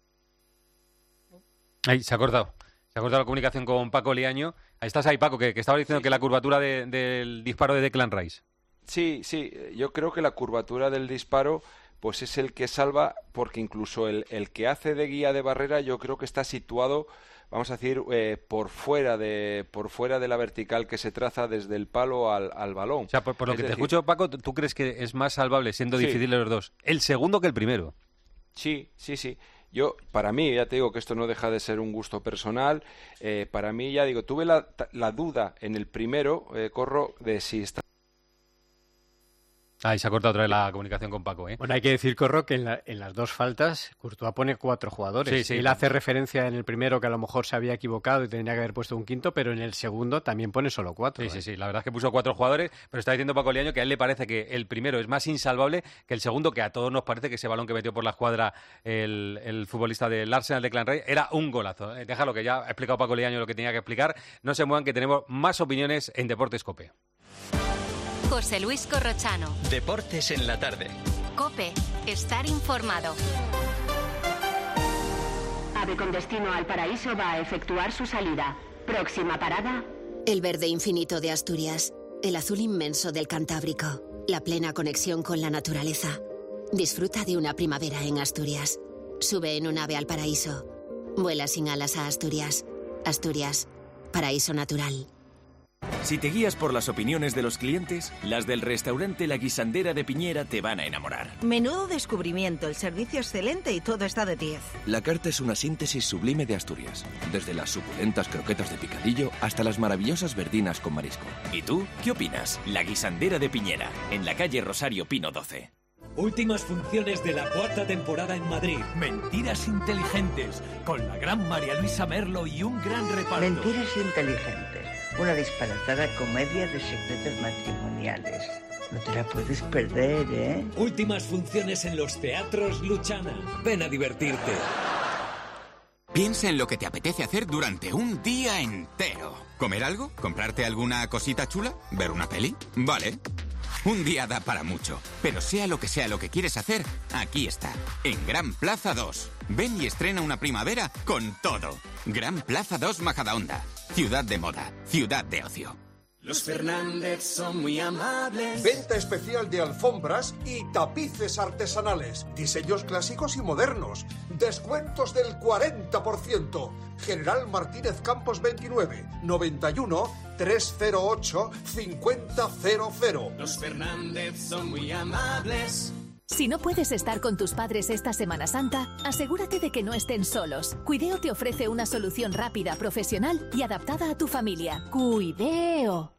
Ahí, se ha cortado. Se ha cortado la comunicación con Paco Liaño. Ahí estás ahí, Paco, que, que estaba diciendo que la curvatura de- del disparo de Declan Rice. Sí, sí, yo creo que la curvatura del disparo pues es el que salva, porque incluso el, el que hace de guía de barrera yo creo que está situado, vamos a decir, eh, por fuera de por fuera de la vertical que se traza desde el palo al, al balón. O sea, por, por lo Es que te decir, escucho, Paco, ¿tú crees que es más salvable, siendo Sí. difíciles los dos, el segundo que el primero? Sí, sí, sí. Yo, para mí, ya te digo que esto no deja de ser un gusto personal. Eh, para mí, ya digo, tuve la, la duda en el primero, eh, Corro, de si está. Ahí se ha cortado otra vez la comunicación con Paco, ¿eh? Bueno, hay que decir, Corro, que en, la- en las dos faltas Courtois pone cuatro jugadores. Sí, sí. Él hace referencia en el primero que a lo mejor se había equivocado y tendría que haber puesto un quinto, pero en el segundo también pone solo cuatro. Sí, ¿eh? sí, sí. La verdad es que puso cuatro jugadores, pero está diciendo Paco Liaño que a él le parece que el primero es más insalvable que el segundo, que a todos nos parece que ese balón que metió por la escuadra el, el futbolista del Arsenal de Clan Rey era un golazo. Eh, Déjalo, que ya ha explicado Paco Liaño lo que tenía que explicar. No se muevan, que tenemos más opiniones en Deportes COPE. José Luis Corrochano. Deportes en la tarde. COPE. Estar informado. Ave con destino al paraíso va a efectuar su salida. Próxima parada. El verde infinito de Asturias, el azul inmenso del Cantábrico, la plena conexión con la naturaleza. Disfruta de una primavera en Asturias. Sube en un ave al paraíso. Vuela sin alas a Asturias. Asturias, paraíso natural. Si te guías por las opiniones de los clientes, las del restaurante La Guisandera de Piñera te van a enamorar. Menudo descubrimiento, el servicio excelente y todo está de diez. La carta es una síntesis sublime de Asturias, desde las suculentas croquetas de picadillo hasta las maravillosas verdinas con marisco. ¿Y tú qué opinas? La Guisandera de Piñera, en la calle Rosario Pino doce. Últimas funciones de la cuarta temporada en Madrid. Mentiras inteligentes, con la gran María Luisa Merlo y un gran reparto. Mentiras inteligentes, una disparatada comedia de secretos matrimoniales. No te la puedes perder, ¿eh? Últimas funciones en los teatros Luchana. Ven a divertirte. Piensa en lo que te apetece hacer durante un día entero. ¿Comer algo? ¿Comprarte alguna cosita chula? ¿Ver una peli? Vale. Un día da para mucho, pero sea lo que sea lo que quieres hacer, aquí está, en Gran Plaza dos. Ven y estrena una primavera con todo. Gran Plaza dos Majadahonda. Ciudad de moda, ciudad de ocio. Los Fernández son muy amables. Venta especial de alfombras y tapices artesanales. Diseños clásicos y modernos. descuentos del cuarenta por ciento. General Martínez Campos veintinueve, noventa y uno, trescientos ocho, cincuenta cero cero. Los Fernández son muy amables. Si no puedes estar con tus padres esta Semana Santa, asegúrate de que no estén solos. Cuideo te ofrece una solución rápida, profesional y adaptada a tu familia. Cuideo.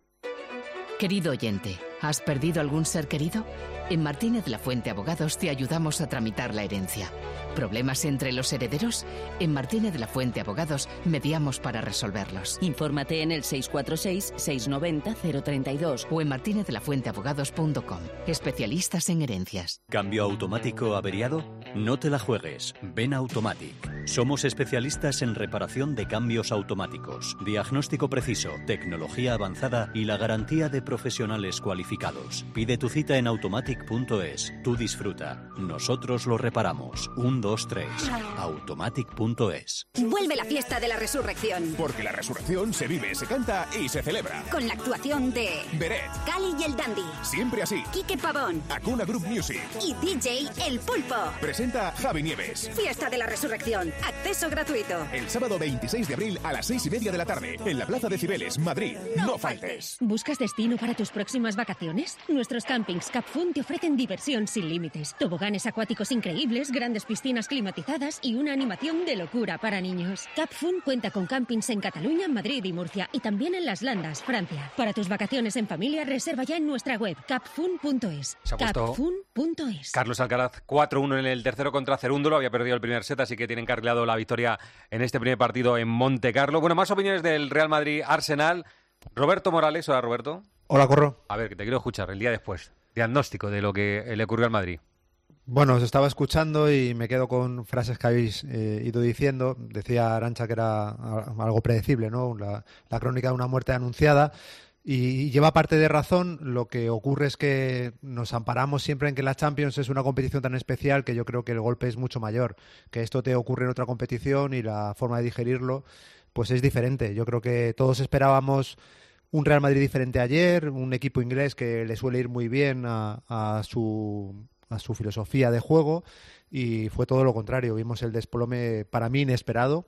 Querido oyente, ¿has perdido algún ser querido? En Martínez La Fuente Abogados te ayudamos a tramitar la herencia. ¿Problemas entre los herederos? En Martínez La Fuente Abogados mediamos para resolverlos. Infórmate en el seis cuatro seis, seis nueve cero, cero tres dos o en martinez de la fuente abogados punto com. Especialistas en herencias. ¿Cambio automático averiado? No te la juegues. Ven a Automatic. Somos especialistas en reparación de cambios automáticos, diagnóstico preciso, tecnología avanzada y la garantía de profesionales cualificados. Pide tu cita en automatic punto es. Tú disfruta. Nosotros lo reparamos. Un, dos, tres. automatic punto es. Vuelve la fiesta de la resurrección. Porque la resurrección se vive, se canta y se celebra. Con la actuación de Beret, Cali y el Dandy. Siempre así. Quique Pavón. Acuna Group Music. Y D J El Pulpo. Presenta Javi Nieves. Fiesta de la resurrección. Acceso gratuito. El sábado veintiséis de abril a las seis y media de la tarde. En la Plaza de Cibeles, Madrid. No, no faltes. ¿Buscas destino para tus próximas vacaciones? Nuestros campings Capfun te ofrecen diversión sin límites. Toboganes acuáticos increíbles, grandes piscinas climatizadas y una animación de locura para niños. Capfun cuenta con campings en Cataluña, Madrid y Murcia y también en Las Landas, Francia. Para tus vacaciones en familia, reserva ya en nuestra web capfun punto es. capfun punto es. Carlos Alcaraz cuatro uno en el tercero contra Cerúndolo, había perdido el primer set, así que tienen carrilado la victoria en este primer partido en Monte Carlo. Bueno, más opiniones del Real Madrid-Arsenal. Roberto Morales, hola Roberto. Hola, Corro. A ver, que te quiero escuchar el día después. Diagnóstico de lo que le ocurrió al Madrid. Bueno, os estaba escuchando y me quedo con frases que habéis eh, ido diciendo. Decía Arantxa que era algo predecible, ¿no? La, la crónica de una muerte anunciada. Y lleva parte de razón. Lo que ocurre es que nos amparamos siempre en que la Champions es una competición tan especial que yo creo que el golpe es mucho mayor. Que esto te ocurre en otra competición y la forma de digerirlo pues es diferente. Yo creo que todos esperábamos un Real Madrid diferente ayer, un equipo inglés que le suele ir muy bien a, a su... a su filosofía de juego, y fue todo lo contrario. Vimos el desplome para mí inesperado,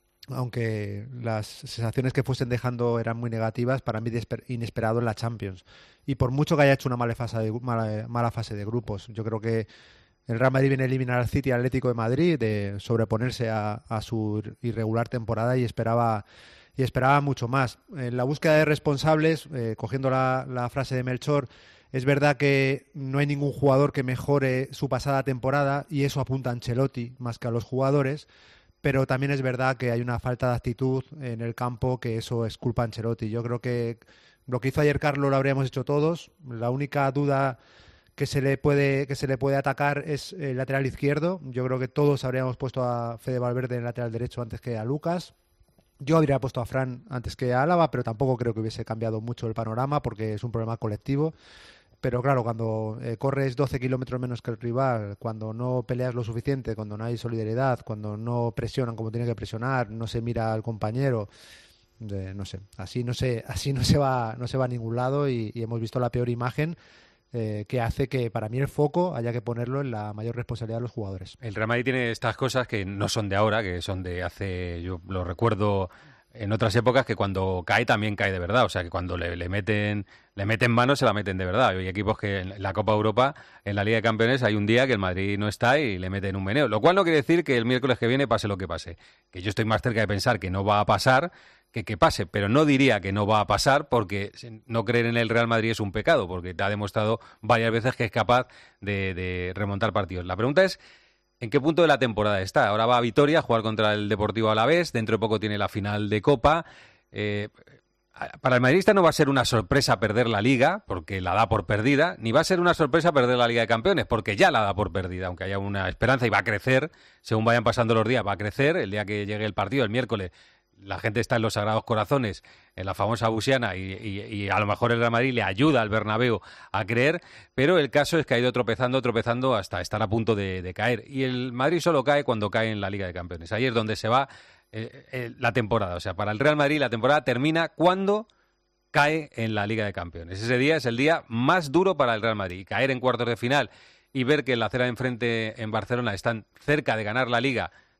aunque las sensaciones que fuesen dejando eran muy negativas, para mí inesperado en la Champions. Y por mucho que haya hecho una mala fase de, mala, mala fase de grupos, yo creo que el Real Madrid viene a eliminar al City y al Atlético de Madrid, de sobreponerse a, a su irregular temporada, y esperaba y esperaba mucho más. En la búsqueda de responsables, eh, cogiendo la, la frase de Melchor, es verdad que no hay ningún jugador que mejore su pasada temporada, y eso apunta a Ancelotti más que a los jugadores, pero también es verdad que hay una falta de actitud en el campo, que eso es culpa de Ancelotti. Yo creo que lo que hizo ayer Carlos lo habríamos hecho todos. La única duda que se le puede que se le puede atacar es el lateral izquierdo. Yo creo que todos habríamos puesto a Fede Valverde en el lateral derecho antes que a Lucas. Yo habría puesto a Fran antes que a Álava, pero tampoco creo que hubiese cambiado mucho el panorama, porque es un problema colectivo. Pero claro, cuando eh, corres doce kilómetros menos que el rival, cuando no peleas lo suficiente, cuando no hay solidaridad, cuando no presionan como tiene que presionar, no se mira al compañero, eh, no sé, así no se, así no se va, no se va a ningún lado, y, y hemos visto la peor imagen, eh, que hace que para mí el foco haya que ponerlo en la mayor responsabilidad de los jugadores. El Real Madrid tiene estas cosas que no son de ahora, que son de hace, yo lo recuerdo en otras épocas, que cuando cae también cae de verdad. O sea, que cuando le, le meten le meten mano, se la meten de verdad. Hay equipos que en la Copa Europa, en la Liga de Campeones, hay un día que el Madrid no está y le meten un meneo. Lo cual no quiere decir que el miércoles que viene pase lo que pase. Que yo estoy más cerca de pensar que no va a pasar que que pase. Pero no diría que no va a pasar, porque no creer en el Real Madrid es un pecado, porque te ha demostrado varias veces que es capaz de, de remontar partidos. La pregunta es: ¿en qué punto de la temporada está? Ahora va a Vitoria a jugar contra el Deportivo Alavés, dentro de poco tiene la final de Copa. Eh, para el madridista no va a ser una sorpresa perder la Liga, porque la da por perdida, ni va a ser una sorpresa perder la Liga de Campeones, porque ya la da por perdida, aunque haya una esperanza, y va a crecer, según vayan pasando los días, va a crecer. El día que llegue el partido, el miércoles, la gente está en los Sagrados Corazones, en la famosa Busiana, y, y, y a lo mejor el Real Madrid le ayuda al Bernabéu a creer, pero el caso es que ha ido tropezando, tropezando hasta estar a punto de, de caer. Y el Madrid solo cae cuando cae en la Liga de Campeones. Ahí es donde se va eh, eh, la temporada. O sea, para el Real Madrid la temporada termina cuando cae en la Liga de Campeones. Ese día es el día más duro para el Real Madrid. Y caer en cuartos de final y ver que en la acera de enfrente en Barcelona están cerca de ganar la Liga,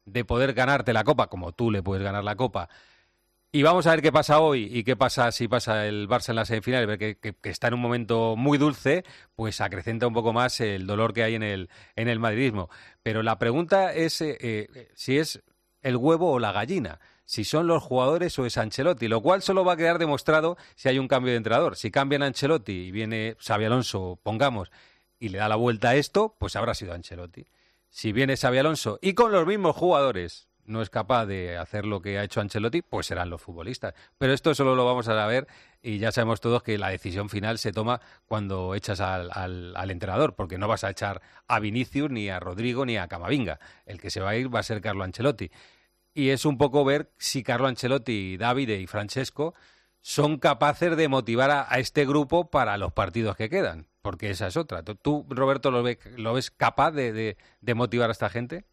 de poder ganarte la Copa, como tú le puedes ganar la Copa. Y vamos a ver qué pasa hoy y qué pasa si pasa el Barça en la semifinal, ver que, que, que está en un momento muy dulce, pues acrecenta un poco más el dolor que hay en el, en el madridismo. Pero la pregunta es eh, eh, si es el huevo o la gallina, si son los jugadores o es Ancelotti, lo cual solo va a quedar demostrado si hay un cambio de entrenador. Si cambian a Ancelotti y viene Xabi Alonso, pongamos, y le da la vuelta a esto, pues habrá sido Ancelotti. Si viene Xabi Alonso y con los mismos jugadores no es capaz de hacer lo que ha hecho Ancelotti, pues serán los futbolistas. Pero esto solo lo vamos a saber y ya sabemos todos que la decisión final se toma cuando echas al, al, al entrenador, porque no vas a echar a Vinicius, ni a Rodrigo, ni a Camavinga. El que se va a ir va a ser Carlo Ancelotti. Y es un poco ver si Carlo Ancelotti, Davide y Francesco son capaces de motivar a, a este grupo para los partidos que quedan, porque esa es otra. ¿Tú, Roberto, lo ves, lo ves capaz de, de, de motivar a esta gente?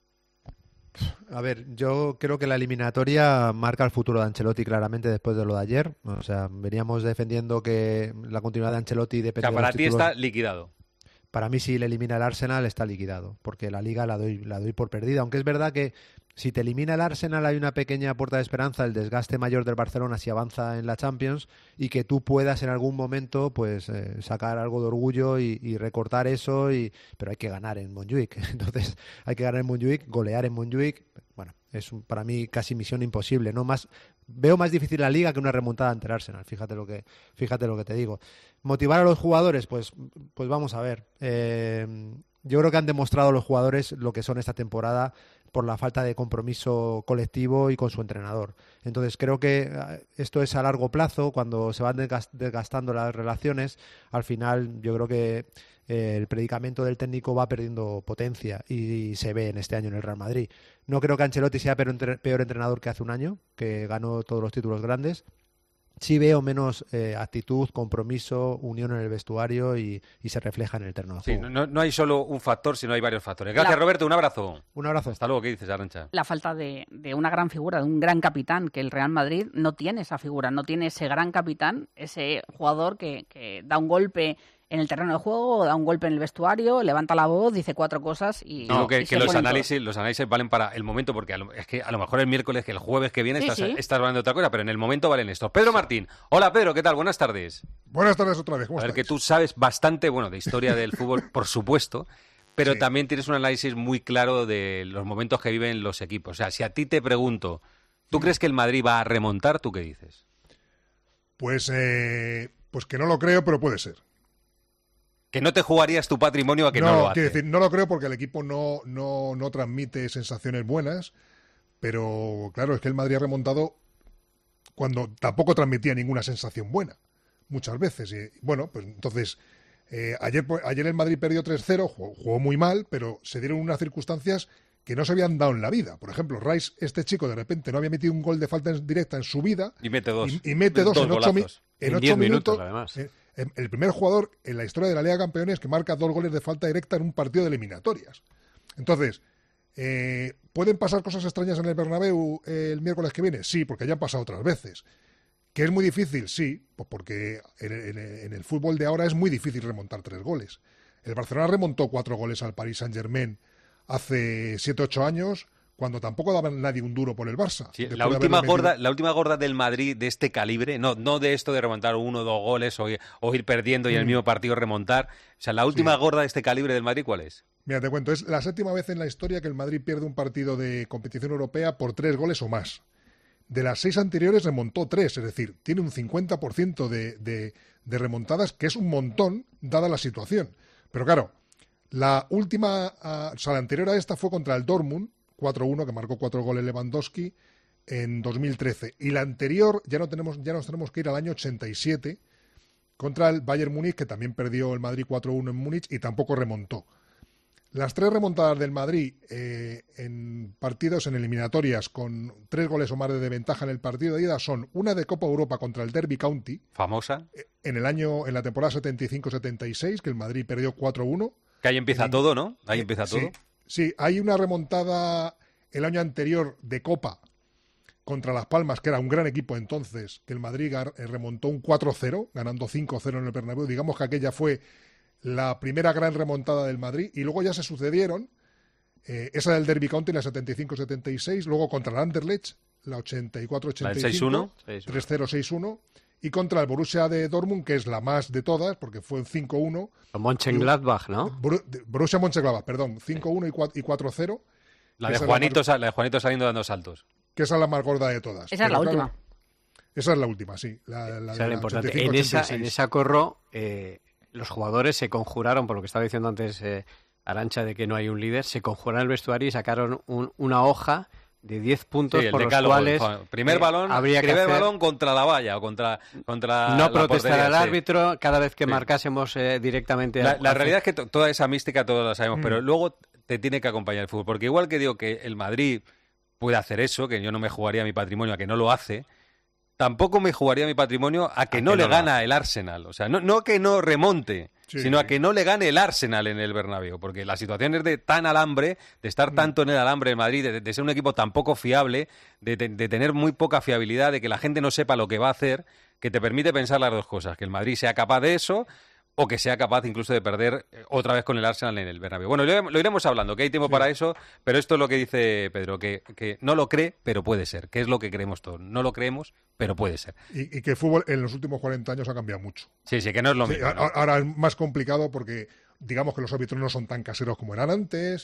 A ver, yo creo que la eliminatoria marca el futuro de Ancelotti claramente después de lo de ayer. O sea, veníamos defendiendo que la continuidad de Ancelotti depende o sea, para de los ti títulos. Está liquidado. Para mí, si le elimina el Arsenal, está liquidado, porque la Liga la doy, la doy por perdida. Aunque es verdad que si te elimina el Arsenal hay una pequeña puerta de esperanza, el desgaste mayor del Barcelona si avanza en la Champions, y que tú puedas en algún momento pues eh, sacar algo de orgullo y, y recortar eso, y pero hay que ganar en Montjuic. Entonces hay que ganar en Montjuic, golear en Montjuic. Bueno, es un, para mí casi misión imposible, ¿no? Más, veo más difícil la Liga que una remontada ante el Arsenal, fíjate lo que, fíjate lo que te digo. Motivar a los jugadores, pues, pues vamos a ver. Eh, yo creo que han demostrado los jugadores lo que son esta temporada por la falta de compromiso colectivo y con su entrenador. Entonces creo que esto es a largo plazo, cuando se van desgastando las relaciones, al final yo creo que eh, el predicamento del técnico va perdiendo potencia y se ve en este año en el Real Madrid. No creo que Ancelotti sea peor, peor entrenador que hace un año, que ganó todos los títulos grandes. Sí veo menos eh, actitud, compromiso, unión en el vestuario y, y se refleja en el terreno de juego. Sí, no, no hay solo un factor, sino hay varios factores. Gracias, La... Roberto. Un abrazo. Un abrazo. Hasta luego. ¿Qué dices, Arantxa? La falta de, de una gran figura, de un gran capitán, que el Real Madrid no tiene esa figura, no tiene ese gran capitán, ese jugador que, que da un golpe en el terreno de juego, da un golpe en el vestuario, levanta la voz, dice cuatro cosas y... No, que, y que los análisis los análisis valen para el momento, porque a lo, es que a lo mejor el miércoles, que el jueves que viene sí, estás, sí. estás hablando de otra cosa, pero en el momento valen estos. Pedro Martín. Hola, Pedro, ¿qué tal? Buenas tardes. Buenas tardes otra vez. ¿Cómo a ver, estáis? que tú sabes bastante, bueno, de historia del fútbol, por supuesto, pero sí. también tienes un análisis muy claro de los momentos que viven los equipos. O sea, si a ti te pregunto, ¿tú mm. crees que el Madrid va a remontar? ¿Tú qué dices? Pues, eh, pues que no lo creo, pero puede ser. Que no te jugarías tu patrimonio a que no, no lo hace. Quiero decir, no lo creo porque el equipo no, no, no transmite sensaciones buenas, pero claro, es que el Madrid ha remontado cuando tampoco transmitía ninguna sensación buena, muchas veces. Y bueno, pues entonces, eh, ayer, ayer el Madrid perdió tres cero, jugó, jugó muy mal, pero se dieron unas circunstancias que no se habían dado en la vida. Por ejemplo, Rice, este chico, de repente no había metido un gol de falta directa en su vida. Y mete dos. Y, y mete dos, dos en ocho, mi, en en ocho minutos, minutos, además. Eh, el primer jugador en la historia de la Liga de Campeones que marca dos goles de falta directa en un partido de eliminatorias. Entonces, eh, ¿pueden pasar cosas extrañas en el Bernabéu eh, el miércoles que viene? Sí, porque ya han pasado otras veces. ¿Que es muy difícil? Sí, pues porque en, en, en el fútbol de ahora es muy difícil remontar tres goles. El Barcelona remontó cuatro goles al Paris Saint-Germain hace siete ocho años, cuando tampoco daba nadie un duro por el Barça. Sí, la, última gorda, la última gorda del Madrid de este calibre, no, no de esto de remontar uno o dos goles o, o ir perdiendo y en el mismo partido remontar. O sea, la última sí. gorda de este calibre del Madrid, ¿cuál es? Mira, te cuento, es la séptima vez en la historia que el Madrid pierde un partido de competición europea por tres goles o más. De las seis anteriores remontó tres, es decir, tiene un cincuenta por ciento de, de, de remontadas, que es un montón dada la situación. Pero claro, la última, uh, o sea, la anterior a esta fue contra el Dortmund, cuatro uno, que marcó cuatro goles Lewandowski en dos mil trece. Y la anterior, ya no tenemos, ya nos tenemos que ir al año ochenta y siete, contra el Bayern Múnich, que también perdió el Madrid cuatro uno en Múnich y tampoco remontó. Las tres remontadas del Madrid eh, en partidos, en eliminatorias, con tres goles o más de ventaja en el partido de ida, son una de Copa Europa contra el Derby County. Famosa. En el año, en la temporada setenta y cinco setenta y seis, que el Madrid perdió cuatro uno. Que ahí empieza en, todo, ¿no? Ahí empieza sí, todo. Sí, hay una remontada el año anterior de Copa contra Las Palmas, que era un gran equipo entonces, que el Madrid remontó un cuatro cero, ganando cinco cero en el Bernabéu. Digamos que aquella fue la primera gran remontada del Madrid, y luego ya se sucedieron Eh, esa del Derby County, la setenta y cinco setenta y seis, luego contra el Anderlecht, la ochenta y cuatro ochenta y cinco, seis uno. tres cero seis uno, y contra el Borussia de Dortmund, que es la más de todas, porque fue un cinco uno. Mönchengladbach, ¿no? Bru- Borussia Mönchengladbach, perdón, cinco uno y cuatro cero. La de, Juanito, la, la de Juanito saliendo dando saltos. Que esa es la más gorda de todas. Esa es la claro, última. Esa es la última, sí. La, la, Esa es la la importante. ochenta y cinco, En esa, ochenta y seis. en esa corro, eh, los jugadores se conjuraron, por lo que estaba diciendo antes eh, Arantxa, de que no hay un líder, se conjuraron el vestuario y sacaron un, una hoja de diez puntos Sí, el por los decálogo, cuales primer eh, balón, habría que primer hacer- balón contra la valla o contra, contra no la protestar portería, al sí. árbitro cada vez que Sí. marcásemos eh, directamente. La, al- la al- realidad es que to- toda esa mística todos la sabemos, Mm. pero luego te tiene que acompañar el fútbol. Porque igual que digo que el Madrid puede hacer eso, que yo no me jugaría mi patrimonio a que no lo hace, tampoco me jugaría mi patrimonio a que A no que le no lo gana el Arsenal. O sea, no, no que no remonte, Sí. sino a que no le gane el Arsenal en el Bernabéu. Porque la situación es de tan alambre, de estar tanto en el alambre en Madrid, de, de ser un equipo tan poco fiable, de, de- de tener muy poca fiabilidad, de que la gente no sepa lo que va a hacer, que te permite pensar las dos cosas. Que el Madrid sea capaz de eso o que sea capaz incluso de perder eh, otra vez con el Arsenal en el Bernabéu. Bueno, lo, lo iremos hablando, que hay tiempo para eso, pero esto es lo que dice Pedro, que, que no lo cree, pero puede ser, que es lo que creemos todos. No lo creemos, pero puede ser. Y, y que el fútbol en los últimos cuarenta años ha cambiado mucho. Sí, sí, que no es lo Sí, mismo. a- ¿no? Ahora es más complicado porque digamos que los árbitros no son tan caseros como eran antes.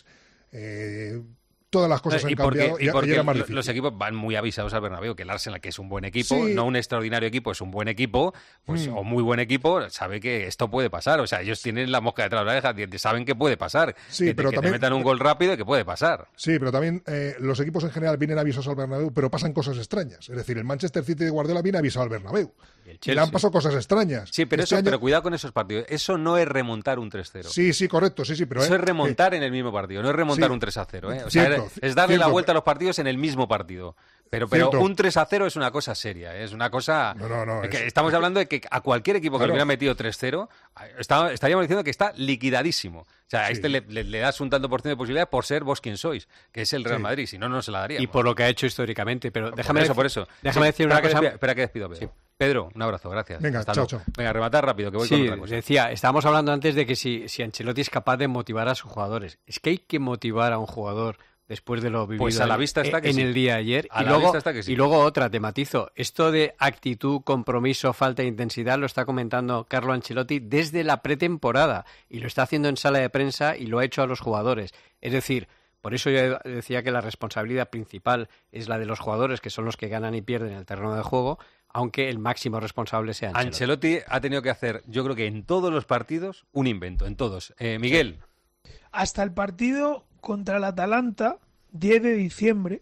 eh, todas las cosas y han porque, cambiado y y, porque y era más lo- difícil. los equipos van muy avisados al Bernabéu, que el Arsenal, que es un buen equipo, Sí. no un extraordinario equipo, es un buen equipo, pues Mm. o muy buen equipo, sabe que esto puede pasar. O sea, ellos tienen la mosca detrás de la oreja, de- saben que puede pasar, Sí, que, te- pero que te también- metan un gol rápido y que puede pasar. Sí, pero también eh, los equipos en general vienen avisados al Bernabéu, pero pasan cosas extrañas. Es decir, el Manchester City de Guardiola viene avisado al Bernabéu. Y, le han pasado cosas extrañas. Sí, pero, Este eso, año- pero cuidado con esos partidos. Eso no es remontar un tres cero. Sí, sí, correcto, sí, sí, pero Eso eh, es remontar en el mismo partido, no es remontar Sí. un tres a cero. ¿eh? O Cierto, sea, es darle cierto. la vuelta a los partidos en el mismo partido. Pero, pero Cierto. un tres a cero es una cosa seria, ¿eh? Es una cosa... No, no, no, es que es- estamos hablando de que a cualquier equipo que Claro. le hubiera metido tres cero, está- estaríamos diciendo que está liquidadísimo. O sea, a Sí. este le, le- le das un tanto por ciento de posibilidades por ser vos quien sois, que es el Real Sí. Madrid, si no, no se la daría. Y por lo que ha hecho históricamente. Pero déjame por eso, dec- por eso. Déjame Sí, decir espera una que cosa. despido- espera que despido a Pedro. Pedro, un abrazo, gracias. Venga, Hasta chao, luego. chao. Venga, rematar rápido, que voy con Sí, otra cosa. decía, estábamos hablando antes de que si, si Ancelotti es capaz de motivar a sus jugadores. Es que hay que motivar a un jugador después de lo vivido Pues a la en- vista está que en sí. el día de ayer. A y, la luego, vista está que sí. y luego otra, te matizo. Esto de actitud, compromiso, falta de intensidad lo está comentando Carlo Ancelotti desde la pretemporada y lo está haciendo en sala de prensa y lo ha hecho a los jugadores. Es decir, por eso yo decía que la responsabilidad principal es la de los jugadores, que son los que ganan y pierden en el terreno de juego, aunque el máximo responsable sea Ancelotti. Ancelotti ha tenido que hacer, yo creo que en todos los partidos, un invento, en todos. Eh, Miguel. Hasta el partido contra el Atalanta, diez de diciembre,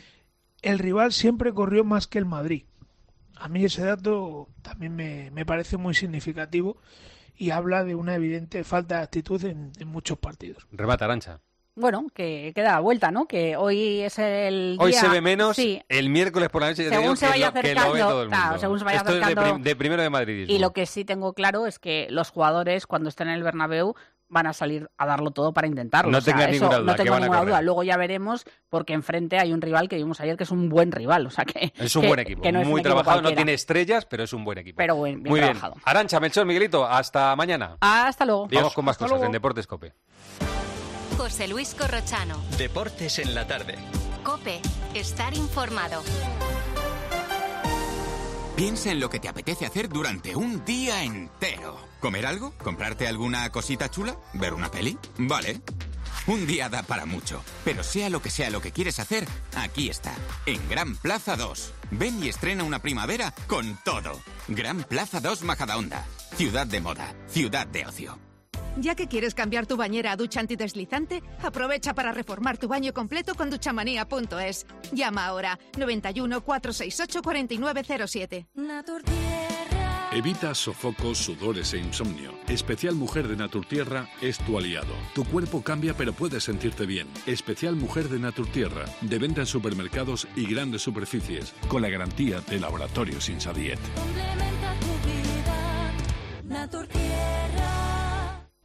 el rival siempre corrió más que el Madrid. A mí ese dato también me, me parece muy significativo y habla de una evidente falta de actitud en, en muchos partidos. Remata, Arantxa. Bueno, que queda vuelta, ¿no? Que hoy es el día... Hoy se ve menos, Sí, el miércoles por la noche ya te Según digo se que, vaya lo, que lo ve acercando, todo el mundo. claro, según se vaya Esto es de, acercando- prim- de primero de madridismo. y lo que sí tengo claro es que los jugadores, cuando estén en el Bernabéu, van a salir a darlo todo para intentarlo. No O sea, tengas eso ninguna duda, no que tengo van a ninguna correr. duda. Luego ya veremos, porque enfrente hay un rival que vimos ayer que es un buen rival. O sea que Es un que- buen equipo, que no es un muy equipo trabajado, no cualquiera. tiene estrellas, pero es un buen equipo. Pero buen- bien muy bien. trabajado. Arantxa, Melchor, Miguelito, hasta mañana. Hasta luego. Vamos con más Hasta cosas luego. en Deportes COPE. José Luis Corrochano. Deportes en la tarde. Cope. Estar informado. Piensa en lo que te apetece hacer durante un día entero. ¿Comer algo? ¿Comprarte alguna cosita chula? ¿Ver una peli? Vale. Un día da para mucho, pero sea lo que sea lo que quieres hacer, aquí está, en Gran Plaza dos. Ven y estrena una primavera con todo. Gran Plaza dos Majadahonda. Ciudad de moda, ciudad de ocio. Ya que quieres cambiar tu bañera a ducha antideslizante, aprovecha para reformar tu baño completo con duchamanía punto es. Llama ahora noventa y uno, cuatrocientos sesenta y ocho, cuarenta y nueve cero siete. Evita sofocos, sudores e insomnio. Especial Mujer de Naturtierra es tu aliado. Tu cuerpo cambia pero puedes sentirte bien. Especial Mujer de Naturtierra, de venta en supermercados y grandes superficies, con la garantía de Laboratorios Insadiet.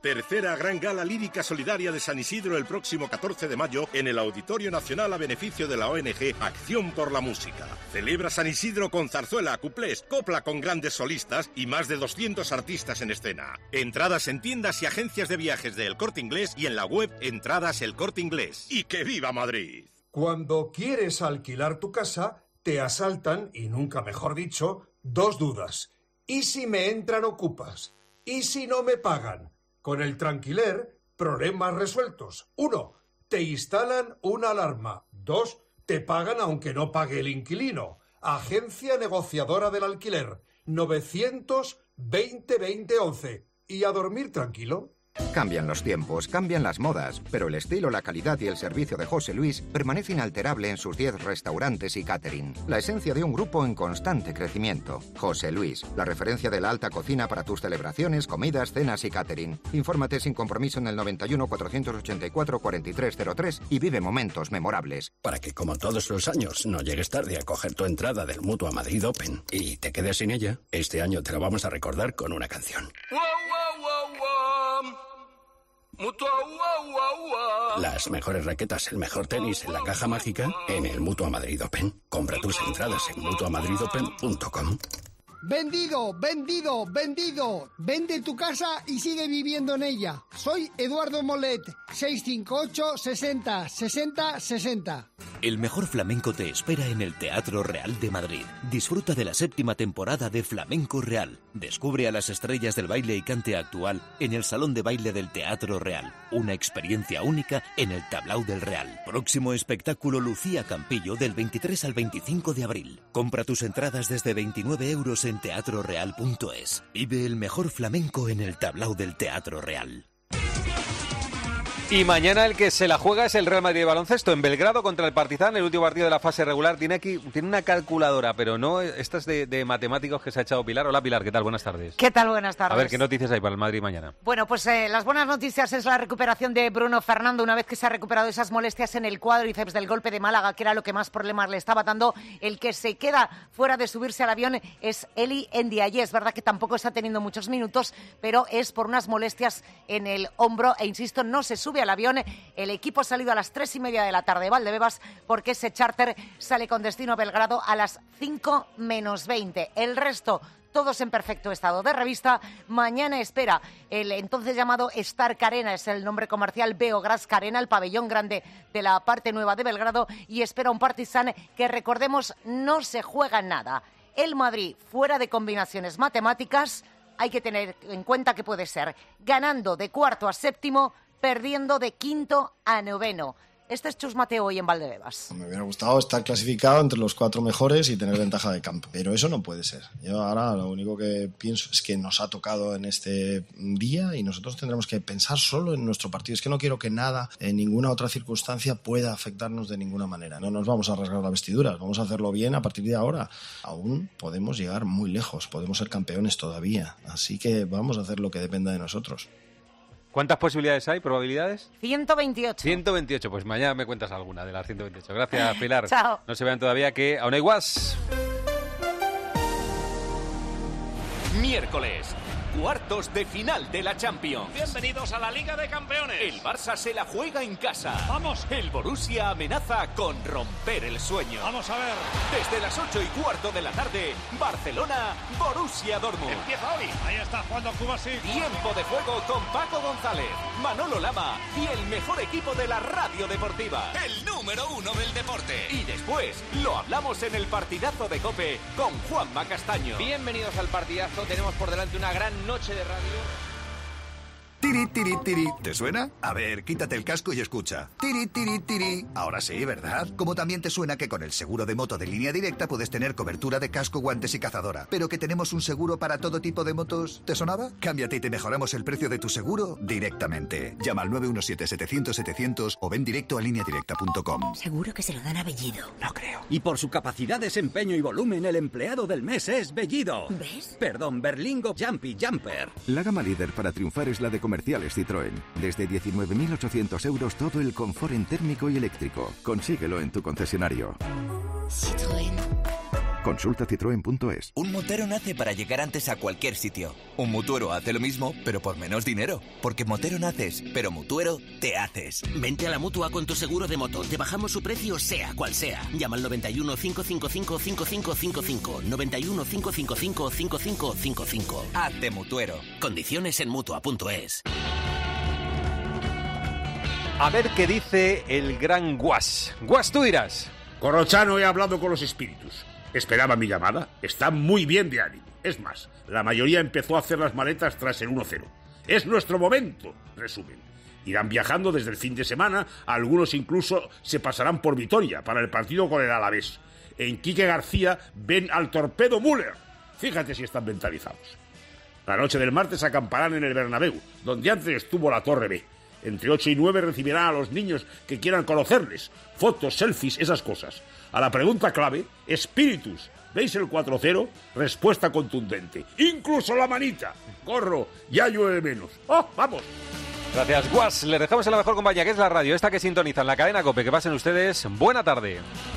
Tercera gran gala lírica solidaria de San Isidro el próximo catorce de mayo en el Auditorio Nacional a beneficio de la O N G Acción por la Música. Celebra San Isidro con zarzuela, cuplés, copla con grandes solistas y más de doscientos artistas en escena. Entradas en tiendas y agencias de viajes de El Corte Inglés y en la web Entradas El Corte Inglés. ¡Y que viva Madrid! Cuando quieres alquilar tu casa, te asaltan, y nunca mejor dicho, dos dudas. ¿Y si me entran ocupas? ¿Y si no me pagan? Con el Tranquiler, problemas resueltos. Uno, te instalan una alarma. Dos, te pagan aunque no pague el inquilino. Agencia negociadora del alquiler. novecientos veinte veinte once. ¿Y a dormir tranquilo? Cambian los tiempos, cambian las modas, pero el estilo, la calidad y el servicio de José Luis permanece inalterable en sus diez restaurantes y catering. La esencia de un grupo en constante crecimiento. José Luis, la referencia de la alta cocina para tus celebraciones, comidas, cenas y catering. Infórmate sin compromiso en el noventa y uno, cuatrocientos ochenta y cuatro, cuarenta y tres cero tres y vive momentos memorables. Para que, como todos los años, no llegues tarde a coger tu entrada del Mutua Madrid Open y te quedes sin ella, este año te lo vamos a recordar con una canción. Wow, wow, wow, wow. Mutua, wow, wow, wow. Las mejores raquetas, el mejor tenis en la caja mágica en el Mutua Madrid Open. Compra tus entradas en mutua madrid open punto com. Vendido, vendido, vendido. Vende tu casa y sigue viviendo en ella. Soy Eduardo Molet, seis cinco ocho, sesenta, sesenta, sesenta. El mejor flamenco te espera en el Teatro Real de Madrid. Disfruta de la séptima temporada de Flamenco Real. Descubre a las estrellas del baile y cante actual en el Salón de Baile del Teatro Real. Una experiencia única en el Tablao del Real. Próximo espectáculo Lucía Campillo del veintitrés al veinticinco de abril. Compra tus entradas desde veintinueve euros en teatro real punto es. Vive el mejor flamenco en el Tablao del Teatro Real. Y mañana el que se la juega es el Real Madrid de baloncesto en Belgrado contra el Partizan, el último partido de la fase regular. Tiene aquí tiene una calculadora, pero no estas de, de matemáticos que se ha echado Pilar. Hola Pilar, ¿qué tal? Buenas tardes. ¿Qué tal? Buenas tardes. A ver, ¿qué noticias hay para el Madrid mañana? Bueno, pues eh, las buenas noticias es la recuperación de Bruno Fernando una vez que se ha recuperado esas molestias en el cuádriceps del golpe de Málaga, que era lo que más problemas le estaba dando. El que se queda fuera de subirse al avión es Eli Ndiaye. Es verdad que tampoco está teniendo muchos minutos, pero es por unas molestias en el hombro e, insisto, no se sube al avión. El equipo ha salido a las tres y media de la tarde de Valdebebas porque ese charter sale con destino a Belgrado a las cinco menos veinte. El resto, todos en perfecto estado de revista. Mañana espera el entonces llamado Stark Arena, es el nombre comercial Beograd Arena, el pabellón grande de la parte nueva de Belgrado, y espera un Partizan que, recordemos, no se juega en nada. El Madrid, fuera de combinaciones matemáticas, hay que tener en cuenta que puede ser ganando de cuarto a séptimo, perdiendo de quinto a noveno. Este es Chus Mateo hoy en Valdebebas. Me hubiera gustado estar clasificado entre los cuatro mejores y tener ventaja de campo, pero eso no puede ser. Yo ahora lo único que pienso es que nos ha tocado en este día y nosotros tendremos que pensar solo en nuestro partido. Es que no quiero que nada, en ninguna otra circunstancia, pueda afectarnos de ninguna manera. No nos vamos a rasgar las vestiduras, vamos a hacerlo bien a partir de ahora. Aún podemos llegar muy lejos, podemos ser campeones todavía, así que vamos a hacer lo que dependa de nosotros. ¿Cuántas posibilidades hay, probabilidades? ciento veintiocho. ciento veintiocho, pues mañana me cuentas alguna de las ciento veintiocho. Gracias, Pilar. Chao. No se vean todavía que aún hay guas. Miércoles, cuartos de final de la Champions. Bienvenidos a la Liga de Campeones. El Barça se la juega en casa. Vamos. El Borussia amenaza con romper el sueño. Vamos a ver. Desde las ocho y cuarto de la tarde, Barcelona, Borussia Dortmund. Empieza hoy. Ahí está jugando Kubasi. Tiempo de juego con Paco González, Manolo Lama y el mejor equipo de la radio deportiva. El número uno del deporte. Y después lo hablamos en el partidazo de COPE con Juanma Castaño. Bienvenidos al partidazo. Tenemos por delante una gran noche de radio. Tiri, tiri, tiri. ¿Te suena? A ver, quítate el casco y escucha. Tiri, tiri, tiri. Ahora sí, ¿verdad? Como también te suena que con el seguro de moto de Línea Directa puedes tener cobertura de casco, guantes y cazadora. Pero que tenemos un seguro para todo tipo de motos. ¿Te sonaba? Cámbiate y te mejoramos el precio de tu seguro directamente. Llama al nueve uno siete, setecientos, setecientos o ven directo a línea directa punto com. Seguro que se lo dan a Bellido. No creo. Y por su capacidad, desempeño y volumen, el empleado del mes es Bellido. ¿Ves? Perdón, Berlingo Jumpy Jumper. La gama líder para triunfar es la de Comerciales Citroën. Desde diecinueve mil ochocientos euros todo el confort en térmico y eléctrico. Consíguelo en tu concesionario. Citroën. Consulta citroen punto es. Un motero nace para llegar antes a cualquier sitio. Un mutuero hace lo mismo, pero por menos dinero. Porque motero naces, pero mutuero te haces. Vente a la Mutua con tu seguro de moto. Te bajamos su precio sea cual sea. Llama al noventa y uno, cinco cinco cinco, cinco cinco cinco cinco. noventa y uno, cinco cinco cinco, cinco cinco cinco cinco. Hazte mutuero. Condiciones en mutua punto es. A ver qué dice el gran Guas. Guas, tú dirás. Corrochano, he hablado con los espíritus. Esperaba mi llamada. Está muy bien de ánimo. Es más, la mayoría empezó a hacer las maletas tras el uno cero. Es nuestro momento, resumen. Irán viajando desde el fin de semana. Algunos incluso se pasarán por Vitoria para el partido con el Alavés. En Quique García ven al torpedo Müller. Fíjate si están mentalizados. La noche del martes acamparán en el Bernabéu, donde antes estuvo la Torre B. Entre ocho y nueve recibirán a los niños que quieran conocerles. Fotos, selfies, esas cosas. A la pregunta clave, espíritus, ¿veis el cuatro cero? Respuesta contundente. Incluso la manita. Corro, ya llueve menos. ¡Oh, vamos! Gracias, Guas. Les dejamos en la mejor compañía, que es la radio, esta que sintonizan la cadena COPE. Que pasen ustedes buena tarde.